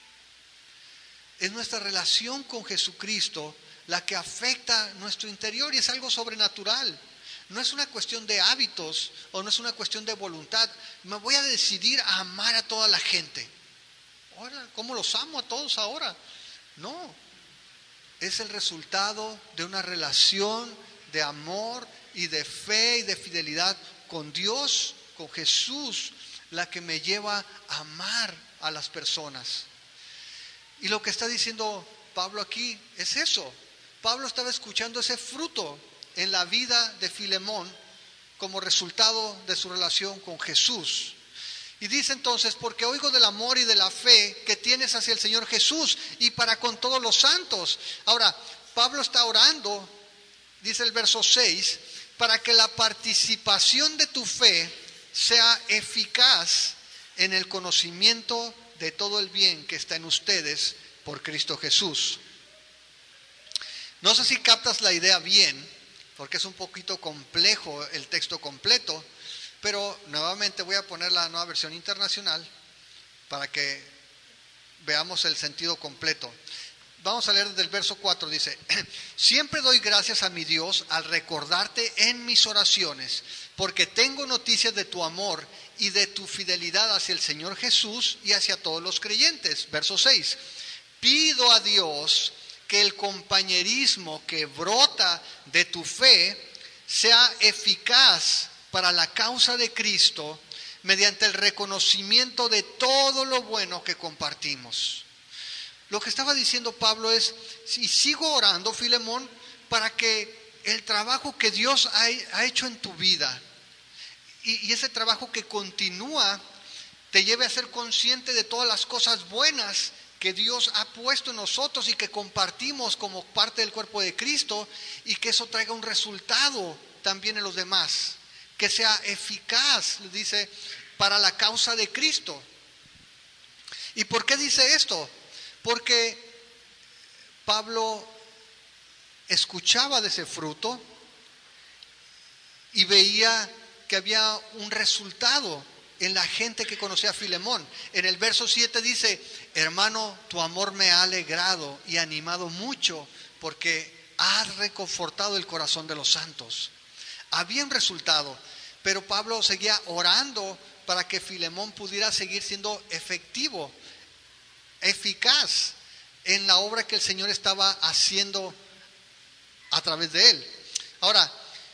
Es nuestra relación con Jesucristo la que afecta nuestro interior y es algo sobrenatural. No es una cuestión de hábitos o no es una cuestión de voluntad. Me voy a decidir a amar a toda la gente. Ahora, ¿cómo los amo a todos ahora? No, es el resultado de una relación de amor y de fe y de fidelidad con Dios, con Jesús, la que me lleva a amar a las personas. Y lo que está diciendo Pablo aquí es eso. Pablo estaba escuchando ese fruto en la vida de Filemón como resultado de su relación con Jesús. Y dice entonces, porque oigo del amor y de la fe que tienes hacia el Señor Jesús y para con todos los santos. Ahora, Pablo está orando, dice el verso seis, para que la participación de tu fe sea eficaz en el conocimiento de todo el bien que está en ustedes por Cristo Jesús. No sé si captas la idea bien, porque es un poquito complejo el texto completo, pero nuevamente voy a poner la nueva versión internacional para que veamos el sentido completo. Vamos a leer desde el verso cuatro, dice: siempre doy gracias a mi Dios al recordarte en mis oraciones, porque tengo noticias de tu amor y de tu fidelidad hacia el Señor Jesús y hacia todos los creyentes. Verso seis: pido a Dios que el compañerismo que brota de tu fe sea eficaz para la causa de Cristo, mediante el reconocimiento de todo lo bueno que compartimos. Lo que estaba diciendo Pablo es, y sigo orando, Filemón, para que el trabajo que Dios ha, ha hecho en tu vida, y, y ese trabajo que continúa, te lleve a ser consciente de todas las cosas buenas que Dios ha puesto en nosotros y que compartimos como parte del cuerpo de Cristo, y que eso traiga un resultado también en los demás, que sea eficaz, dice, para la causa de Cristo. ¿Y por qué dice esto? Porque Pablo escuchaba de ese fruto y veía que había un resultado en la gente que conocía a Filemón. En el verso siete dice: hermano, tu amor me ha alegrado y animado mucho, porque has reconfortado el corazón de los santos. Había un resultado, pero Pablo seguía orando para que Filemón pudiera seguir siendo efectivo, eficaz en la obra que el Señor estaba haciendo a través de él. Ahora,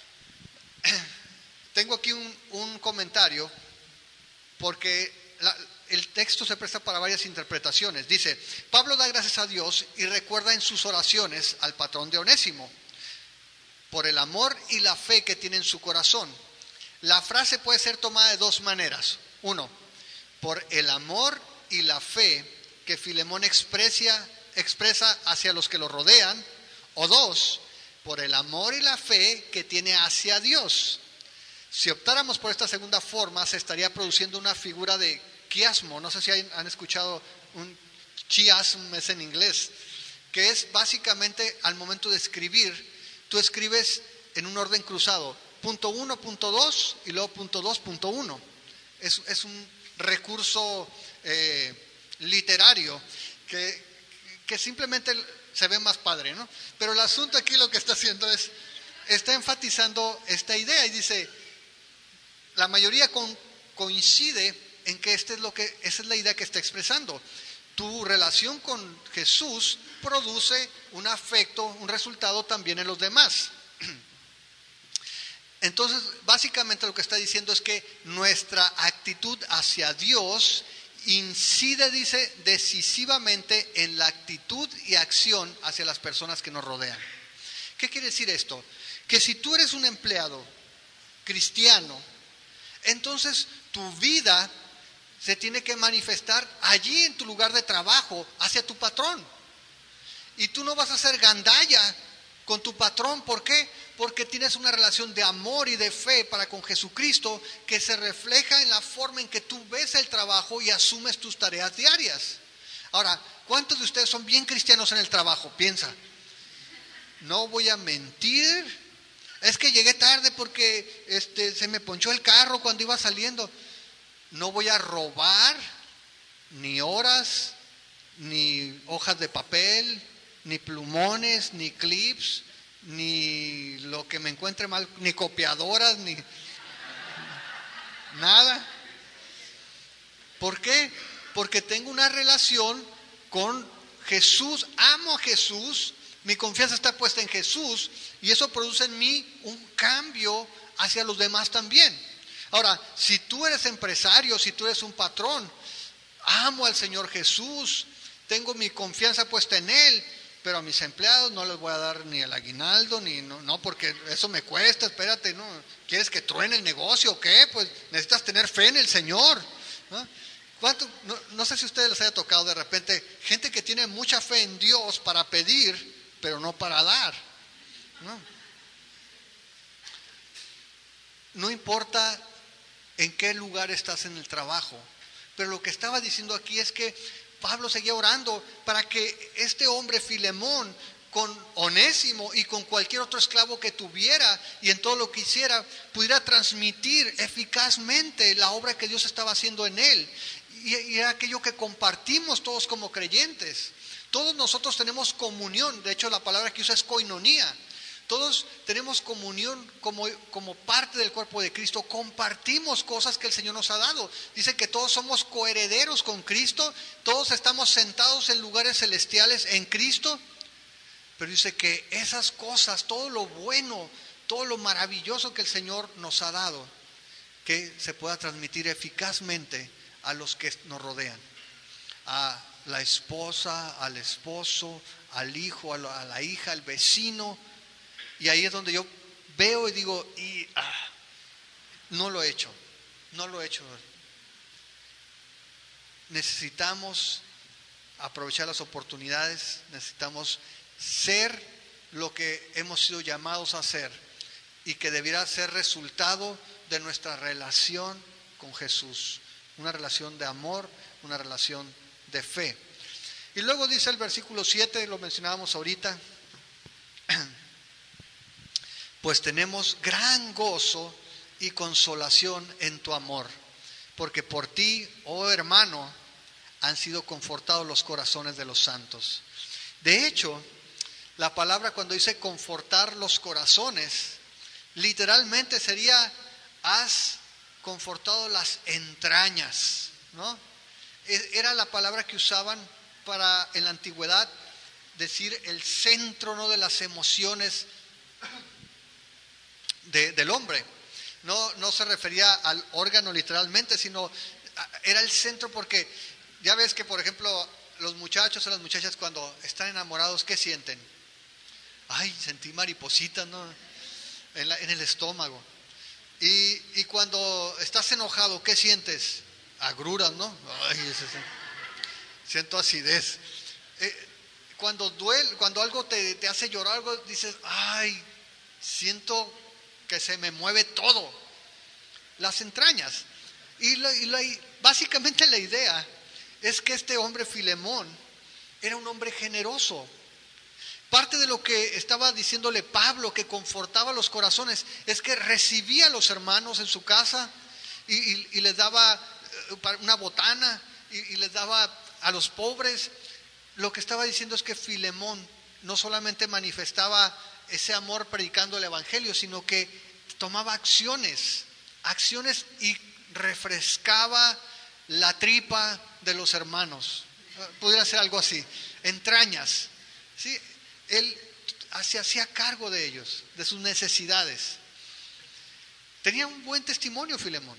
tengo aquí un, un comentario, porque la, el texto se presta para varias interpretaciones. Dice: Pablo da gracias a Dios y recuerda en sus oraciones al patrón de Onésimo por el amor y la fe que tiene en su corazón. La frase puede ser tomada de dos maneras. Uno, por el amor y la fe que Filemón expresa, expresa hacia los que lo rodean. O dos, por el amor y la fe que tiene hacia Dios. Si optáramos por esta segunda forma, se estaría produciendo una figura de quiasmo. No sé si han escuchado un chiasmo, es en inglés, que es básicamente al momento de escribir, tú escribes en un orden cruzado, punto uno, punto dos y luego punto dos, punto uno. Es, es un recurso eh, literario que, que simplemente se ve más padre, ¿no? Pero el asunto aquí lo que está haciendo es, está enfatizando esta idea y dice, la mayoría con, coincide en que, este es lo que esa es la idea que está expresando. Tu relación con Jesús produce un afecto, un resultado también en los demás. Entonces, básicamente lo que está diciendo es que nuestra actitud hacia Dios incide, dice, decisivamente en la actitud y acción hacia las personas que nos rodean. ¿Qué quiere decir esto? Que si tú eres un empleado cristiano, entonces tu vida se tiene que manifestar allí en tu lugar de trabajo hacia tu patrón. Y tú no vas a ser gandalla con tu patrón. ¿Por qué? Porque tienes una relación de amor y de fe para con Jesucristo que se refleja en la forma en que tú ves el trabajo y asumes tus tareas diarias. Ahora, ¿cuántos de ustedes son bien cristianos en el trabajo? Piensa. No voy a mentir. Es que llegué tarde porque este, se me ponchó el carro cuando iba saliendo. No voy a robar ni horas, ni hojas de papel, ni plumones, ni clips, ni lo que me encuentre mal, ni copiadoras, ni nada. ¿Por qué? Porque tengo una relación con Jesús, amo a Jesús, mi confianza está puesta en Jesús y eso produce en mí un cambio hacia los demás también. Ahora, si tú eres empresario, si tú eres un patrón, amo al Señor Jesús, tengo mi confianza puesta en Él, pero a mis empleados no les voy a dar ni el aguinaldo, ni no, no porque eso me cuesta, espérate, ¿no? ¿Quieres que truene el negocio o qué? Pues necesitas tener fe en el Señor, ¿no? ¿Cuánto? No, no sé si a ustedes les haya tocado de repente gente que tiene mucha fe en Dios para pedir, pero no para dar, ¿no? No importa en qué lugar estás en el trabajo, pero lo que estaba diciendo aquí es que Pablo seguía orando para que este hombre Filemón, con Onésimo y con cualquier otro esclavo que tuviera y en todo lo que hiciera, pudiera transmitir eficazmente la obra que Dios estaba haciendo en él. Y, y era aquello que compartimos todos como creyentes. Todos nosotros tenemos comunión, de hecho la palabra que usa es koinonía. Todos tenemos comunión como, como parte del cuerpo de Cristo, compartimos cosas que el Señor nos ha dado. Dice que todos somos coherederos con Cristo, todos estamos sentados en lugares celestiales en Cristo, pero dice que esas cosas, todo lo bueno, todo lo maravilloso que el Señor nos ha dado, que se pueda transmitir eficazmente a los que nos rodean, a la esposa, al esposo, al hijo, a la, a la hija, al vecino. Y ahí es donde yo veo y digo, y, ah, no lo he hecho, no lo he hecho. Necesitamos aprovechar las oportunidades, necesitamos ser lo que hemos sido llamados a ser y que debiera ser resultado de nuestra relación con Jesús, una relación de amor, una relación de fe. Y luego dice el versículo siete, lo mencionábamos ahorita, pues tenemos gran gozo y consolación en tu amor, porque por ti, oh hermano, han sido confortados los corazones de los santos. De hecho, la palabra cuando dice confortar los corazones, literalmente sería has confortado las entrañas, ¿no? Era la palabra que usaban para en la antigüedad decir el centro, ¿no?, de las emociones de, del hombre. No, no se refería al órgano literalmente, sino era el centro, porque ya ves que, por ejemplo, los muchachos o las muchachas cuando están enamorados, ¿qué sienten? Ay, sentí maripositas, ¿no?, en, la, en el estómago. Y, y cuando estás enojado, ¿qué sientes? Agruras, ¿no? Ay, ese, ese. Siento acidez. Eh, cuando duele, cuando algo te, te hace llorar, algo dices, ay, siento que se me mueve todo, las entrañas. Y, la, y la, básicamente la idea es que este hombre Filemón era un hombre generoso. Parte de lo que estaba diciéndole Pablo, que confortaba los corazones, es que recibía a los hermanos en su casa y, y, y les daba una botana y, y les daba a los pobres. Lo que estaba diciendo es que Filemón no solamente manifestaba ese amor predicando el evangelio, sino que tomaba acciones, acciones y refrescaba la tripa de los hermanos. Pudiera ser algo así, entrañas, ¿sí? Él se hacía cargo de ellos, de sus necesidades. Tenía un buen testimonio Filemón.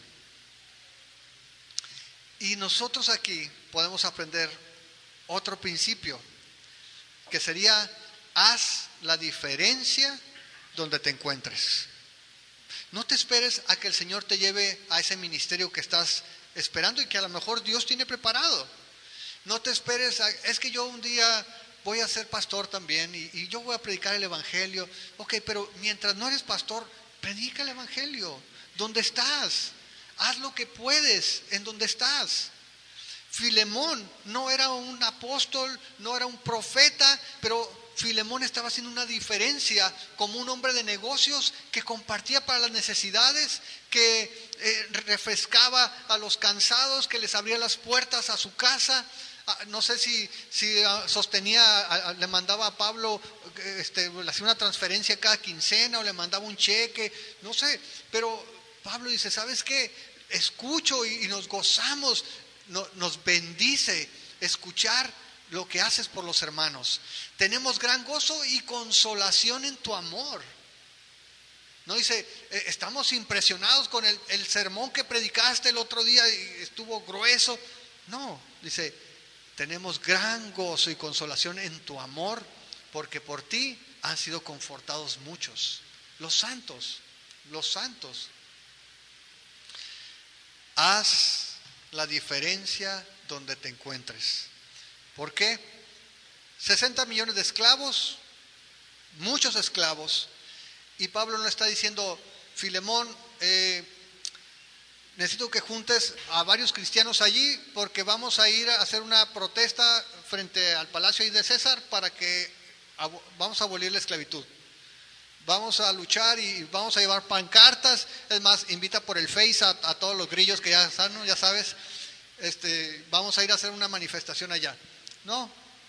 Y nosotros aquí podemos aprender otro principio, que sería: haz la diferencia donde te encuentres. No te esperes a que el Señor te lleve a ese ministerio que estás esperando y que a lo mejor Dios tiene preparado. No te esperes a, es que yo un día voy a ser pastor también y, y yo voy a predicar el evangelio. Ok, pero mientras no eres pastor, predica el evangelio donde estás. Haz lo que puedes en donde estás. Filemón no era un apóstol, no era un profeta, pero Filemón estaba haciendo una diferencia como un hombre de negocios que compartía para las necesidades, que eh, refrescaba a los cansados, que les abría las puertas a su casa. No sé si, si sostenía, le mandaba a Pablo, este, le hacía una transferencia cada quincena o le mandaba un cheque, no sé, pero Pablo dice, ¿sabes qué? Escucho y, y nos gozamos, no, nos bendice escuchar lo que haces por los hermanos. Tenemos gran gozo y consolación en tu amor. No dice, estamos impresionados con el, el sermón que predicaste el otro día y estuvo grueso. No, dice, tenemos gran gozo y consolación en tu amor, porque por ti han sido confortados muchos, los santos, los santos. Haz la diferencia donde te encuentres. ¿Por qué? sesenta millones de esclavos, muchos esclavos, y Pablo no está diciendo, Filemón, eh, necesito que juntes a varios cristianos allí porque vamos a ir a hacer una protesta frente al palacio de César para que ab- vamos a abolir la esclavitud. Vamos a luchar y vamos a llevar pancartas. Es más, invita por el Face a, a todos los grillos que ya están, ¿no? Ya sabes, este, vamos a ir a hacer una manifestación allá. No,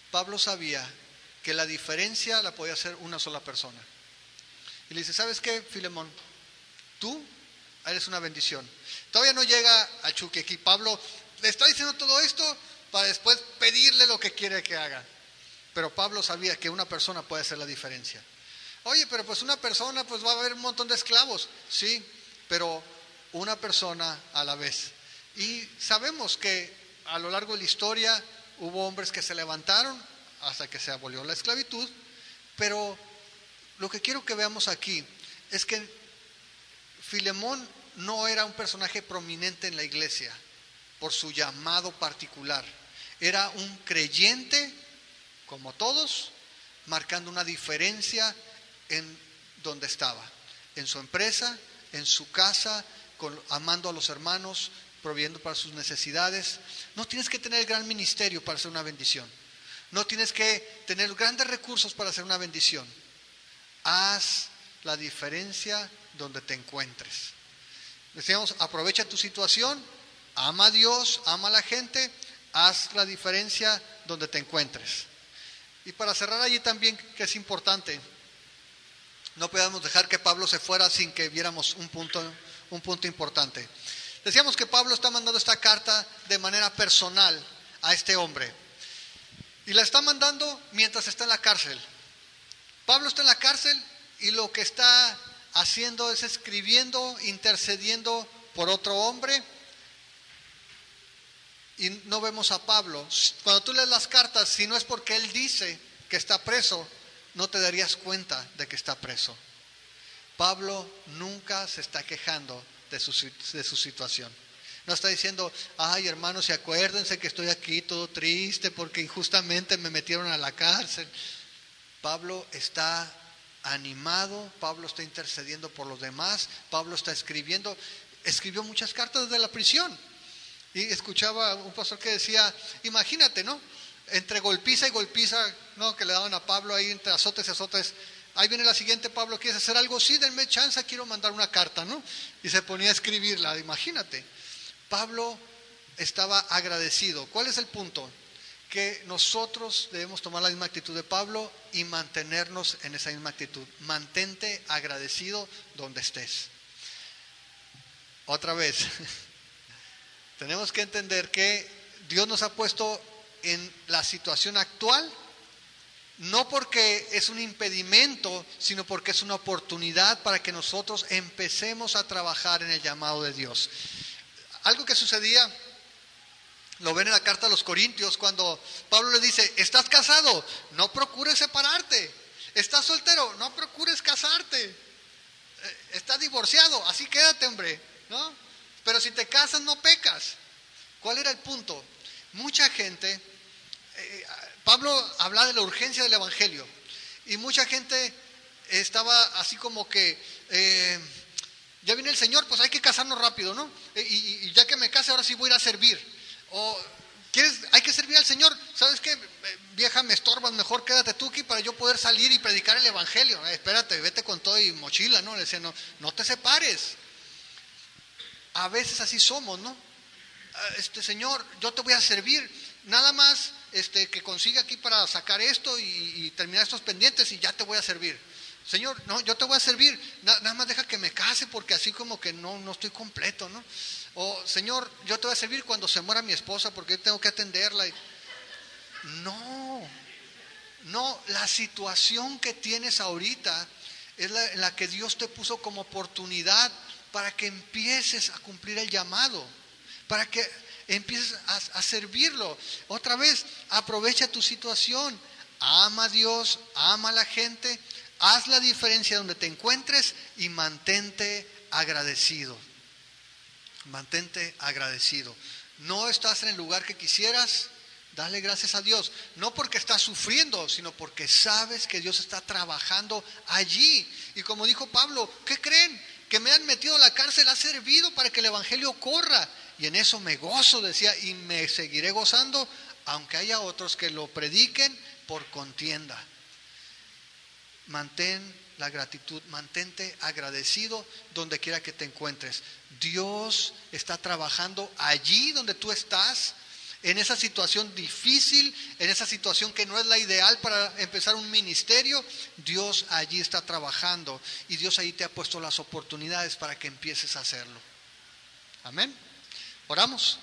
Pablo sabía que la diferencia la podía hacer una sola persona. Y le dice, ¿sabes qué, Filemón? Tú eres una bendición. Todavía no llega a Chucky aquí. Pablo le está diciendo todo esto para después pedirle lo que quiere que haga. Pero Pablo sabía que una persona puede hacer la diferencia. Oye, pero pues una persona, pues va a haber un montón de esclavos. Sí, pero una persona a la vez. Y sabemos que a lo largo de la historia hubo hombres que se levantaron hasta que se abolió la esclavitud. Pero lo que quiero que veamos aquí es que Filemón no era un personaje prominente en la iglesia por su llamado particular. Era un creyente, como todos, marcando una diferencia en donde estaba, en su empresa, en su casa, con, amando a los hermanos, proveyendo para sus necesidades. No tienes que tener el gran ministerio para ser una bendición. No tienes que tener grandes recursos para ser una bendición. Haz la diferencia donde te encuentres. Decíamos, aprovecha tu situación, ama a Dios, ama a la gente, haz la diferencia donde te encuentres. Y para cerrar allí también, que es importante, no podemos dejar que Pablo se fuera sin que viéramos un punto, un punto importante. Decíamos que Pablo está mandando esta carta de manera personal a este hombre. Y la está mandando mientras está en la cárcel. Pablo está en la cárcel y lo que está haciendo es escribiendo, intercediendo por otro hombre. Y no vemos a Pablo. Cuando tú lees las cartas, si no es porque él dice que está preso, no te darías cuenta de que está preso. Pablo nunca se está quejando de su, de su situación. No está diciendo, ay hermanos, y acuérdense que estoy aquí todo triste porque injustamente me metieron a la cárcel. Pablo está animado, Pablo está intercediendo por los demás, Pablo está escribiendo, escribió muchas cartas desde la prisión. Y escuchaba un pastor que decía, imagínate, ¿no? Entre golpiza y golpiza, ¿no? Que le daban a Pablo ahí entre azotes y azotes. Ahí viene la siguiente, Pablo, ¿quieres hacer algo? Sí, denme chance, quiero mandar una carta, ¿no? Y se ponía a escribirla, imagínate. Pablo estaba agradecido. ¿Cuál es el punto? Que nosotros debemos tomar la misma actitud de Pablo y mantenernos en esa misma actitud. Mantente agradecido donde estés. Otra vez, tenemos que entender que Dios nos ha puesto en la situación actual, no porque es un impedimento, sino porque es una oportunidad para que nosotros empecemos a trabajar en el llamado de Dios. Algo que sucedía, lo ven en la carta a los Corintios, cuando Pablo le dice, ¿estás casado? No procures separarte. ¿Estás soltero? No procures casarte. ¿Estás divorciado? Así quédate, hombre, ¿no? Pero si te casas no pecas. ¿Cuál era el punto? Mucha gente, eh, Pablo habla de la urgencia del evangelio y mucha gente estaba así como que eh, ya viene el Señor, pues hay que casarnos rápido, ¿no? Y, y, y ya que me case ahora sí voy a ir a servir. O ¿quieres? Hay que servir al Señor. ¿Sabes qué? Vieja, me estorbas, mejor quédate tú aquí para yo poder salir y predicar el evangelio. Eh, espérate, vete con todo y mochila, ¿no? Le decía, no, no te separes. A veces así somos, ¿no? Este Señor, yo te voy a servir, nada más este, que consiga aquí para sacar esto y, y terminar estos pendientes y ya te voy a servir. Señor, no, yo te voy a servir, na, nada más deja que me case porque así como que no, no estoy completo, ¿no? O Señor, yo te voy a servir cuando se muera mi esposa porque yo tengo que atenderla. Y... No, no, la situación que tienes ahorita es la, la que Dios te puso como oportunidad para que empieces a cumplir el llamado, para que empieces a, a servirlo. Otra vez, aprovecha tu situación, ama a Dios, ama a la gente, haz la diferencia donde te encuentres y mantente agradecido. Mantente agradecido. No estás en el lugar que quisieras, dale gracias a Dios. No porque estás sufriendo, sino porque sabes que Dios está trabajando allí. Y como dijo Pablo, ¿qué creen? Que me han metido a la cárcel ha servido para que el evangelio corra. Y en eso me gozo, decía, y me seguiré gozando, aunque haya otros que lo prediquen por contienda. Mantén la gratitud, mantente agradecido donde quiera que te encuentres. Dios está trabajando allí donde tú estás, en esa situación difícil, en en esa situación que no es la ideal para empezar un ministerio, Dios allí está trabajando y Dios ahí te ha puesto las oportunidades para que empieces a hacerlo. Amén. Oramos.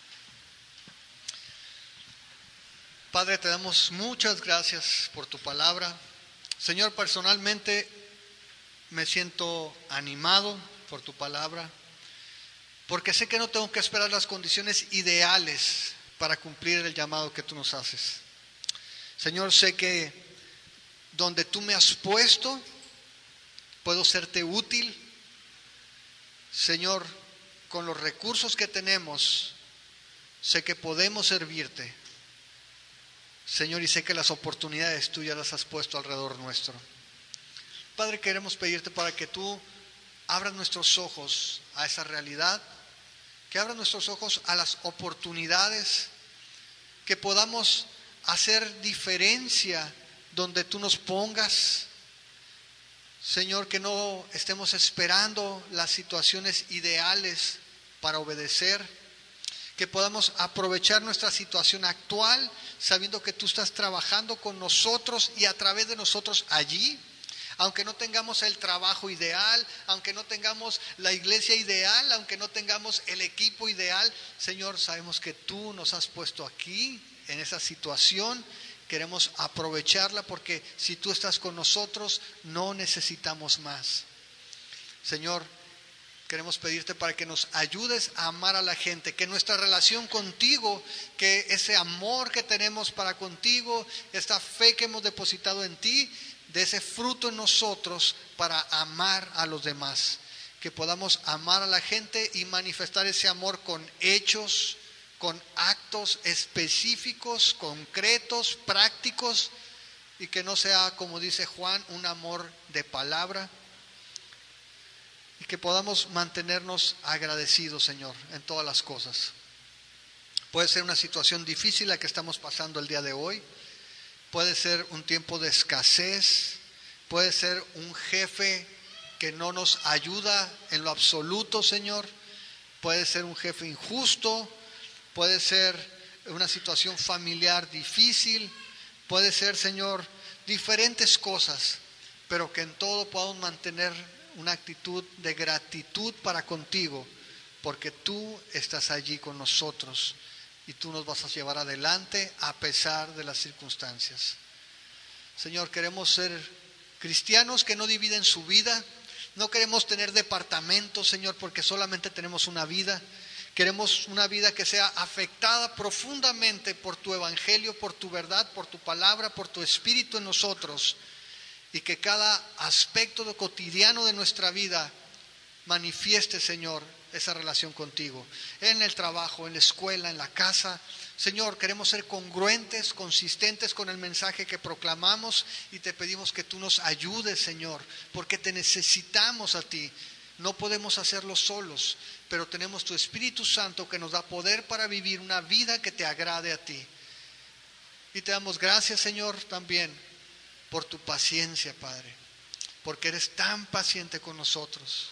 Padre, te damos muchas gracias por tu palabra. Señor, personalmente me siento animado por tu palabra, porque sé que no tengo que esperar las condiciones ideales para cumplir el llamado que tú nos haces. Señor, sé que donde tú me has puesto, puedo serte útil. Señor, con los recursos que tenemos, sé que podemos servirte. Señor, y sé que las oportunidades tú ya las has puesto alrededor nuestro. Padre, queremos pedirte para que tú abras nuestros ojos a esa realidad, que abras nuestros ojos a las oportunidades, que podamos hacer diferencia donde tú nos pongas. Señor, que no estemos esperando las situaciones ideales para obedecer, que podamos aprovechar nuestra situación actual, sabiendo que tú estás trabajando con nosotros y a través de nosotros allí. Aunque no tengamos el trabajo ideal, aunque no tengamos la iglesia ideal, aunque no tengamos el equipo ideal, Señor, sabemos que tú nos has puesto aquí, en esa situación. Queremos aprovecharla porque si tú estás con nosotros, no necesitamos más. Señor, queremos pedirte para que nos ayudes a amar a la gente, que nuestra relación contigo, que ese amor que tenemos para contigo, esta fe que hemos depositado en ti, de ese fruto en nosotros para amar a los demás, que podamos amar a la gente y manifestar ese amor con hechos, con actos específicos, concretos, prácticos, y que no sea, como dice Juan, un amor de palabra, y que podamos mantenernos agradecidos, Señor, en todas las cosas. Puede ser una situación difícil la que estamos pasando el día de hoy. Puede ser un tiempo de escasez, puede ser un jefe que no nos ayuda en lo absoluto, Señor. Puede ser un jefe injusto, puede ser una situación familiar difícil, puede ser, Señor, diferentes cosas, pero que en todo podamos mantener una actitud de gratitud para contigo, porque tú estás allí con nosotros. Y tú nos vas a llevar adelante a pesar de las circunstancias. Señor, queremos ser cristianos que no dividen su vida. No queremos tener departamentos, Señor, porque solamente tenemos una vida. Queremos una vida que sea afectada profundamente por tu evangelio, por tu verdad, por tu palabra, por tu espíritu en nosotros. Y que cada aspecto de cotidiano de nuestra vida manifieste, Señor, esa relación contigo, en el trabajo, en la escuela, en la casa. Señor, queremos ser congruentes, consistentes con el mensaje que proclamamos y te pedimos que tú nos ayudes, Señor, porque te necesitamos a ti. No podemos hacerlo solos, pero tenemos tu Espíritu Santo que nos da poder para vivir una vida que te agrade a ti. Y te damos gracias, Señor, también por tu paciencia, Padre, porque eres tan paciente con nosotros.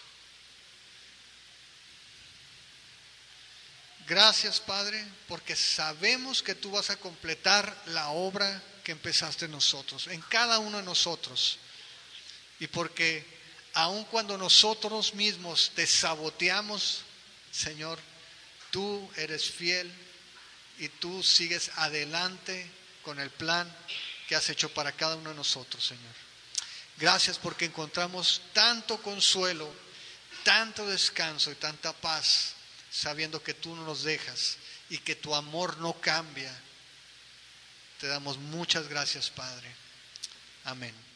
Gracias, Padre, porque sabemos que tú vas a completar la obra que empezaste en nosotros, en cada uno de nosotros. Y porque aun cuando nosotros mismos te saboteamos, Señor, tú eres fiel y tú sigues adelante con el plan que has hecho para cada uno de nosotros, Señor. Gracias porque encontramos tanto consuelo, tanto descanso y tanta paz, sabiendo que tú no nos dejas y que tu amor no cambia. Te damos muchas gracias, Padre. Amén.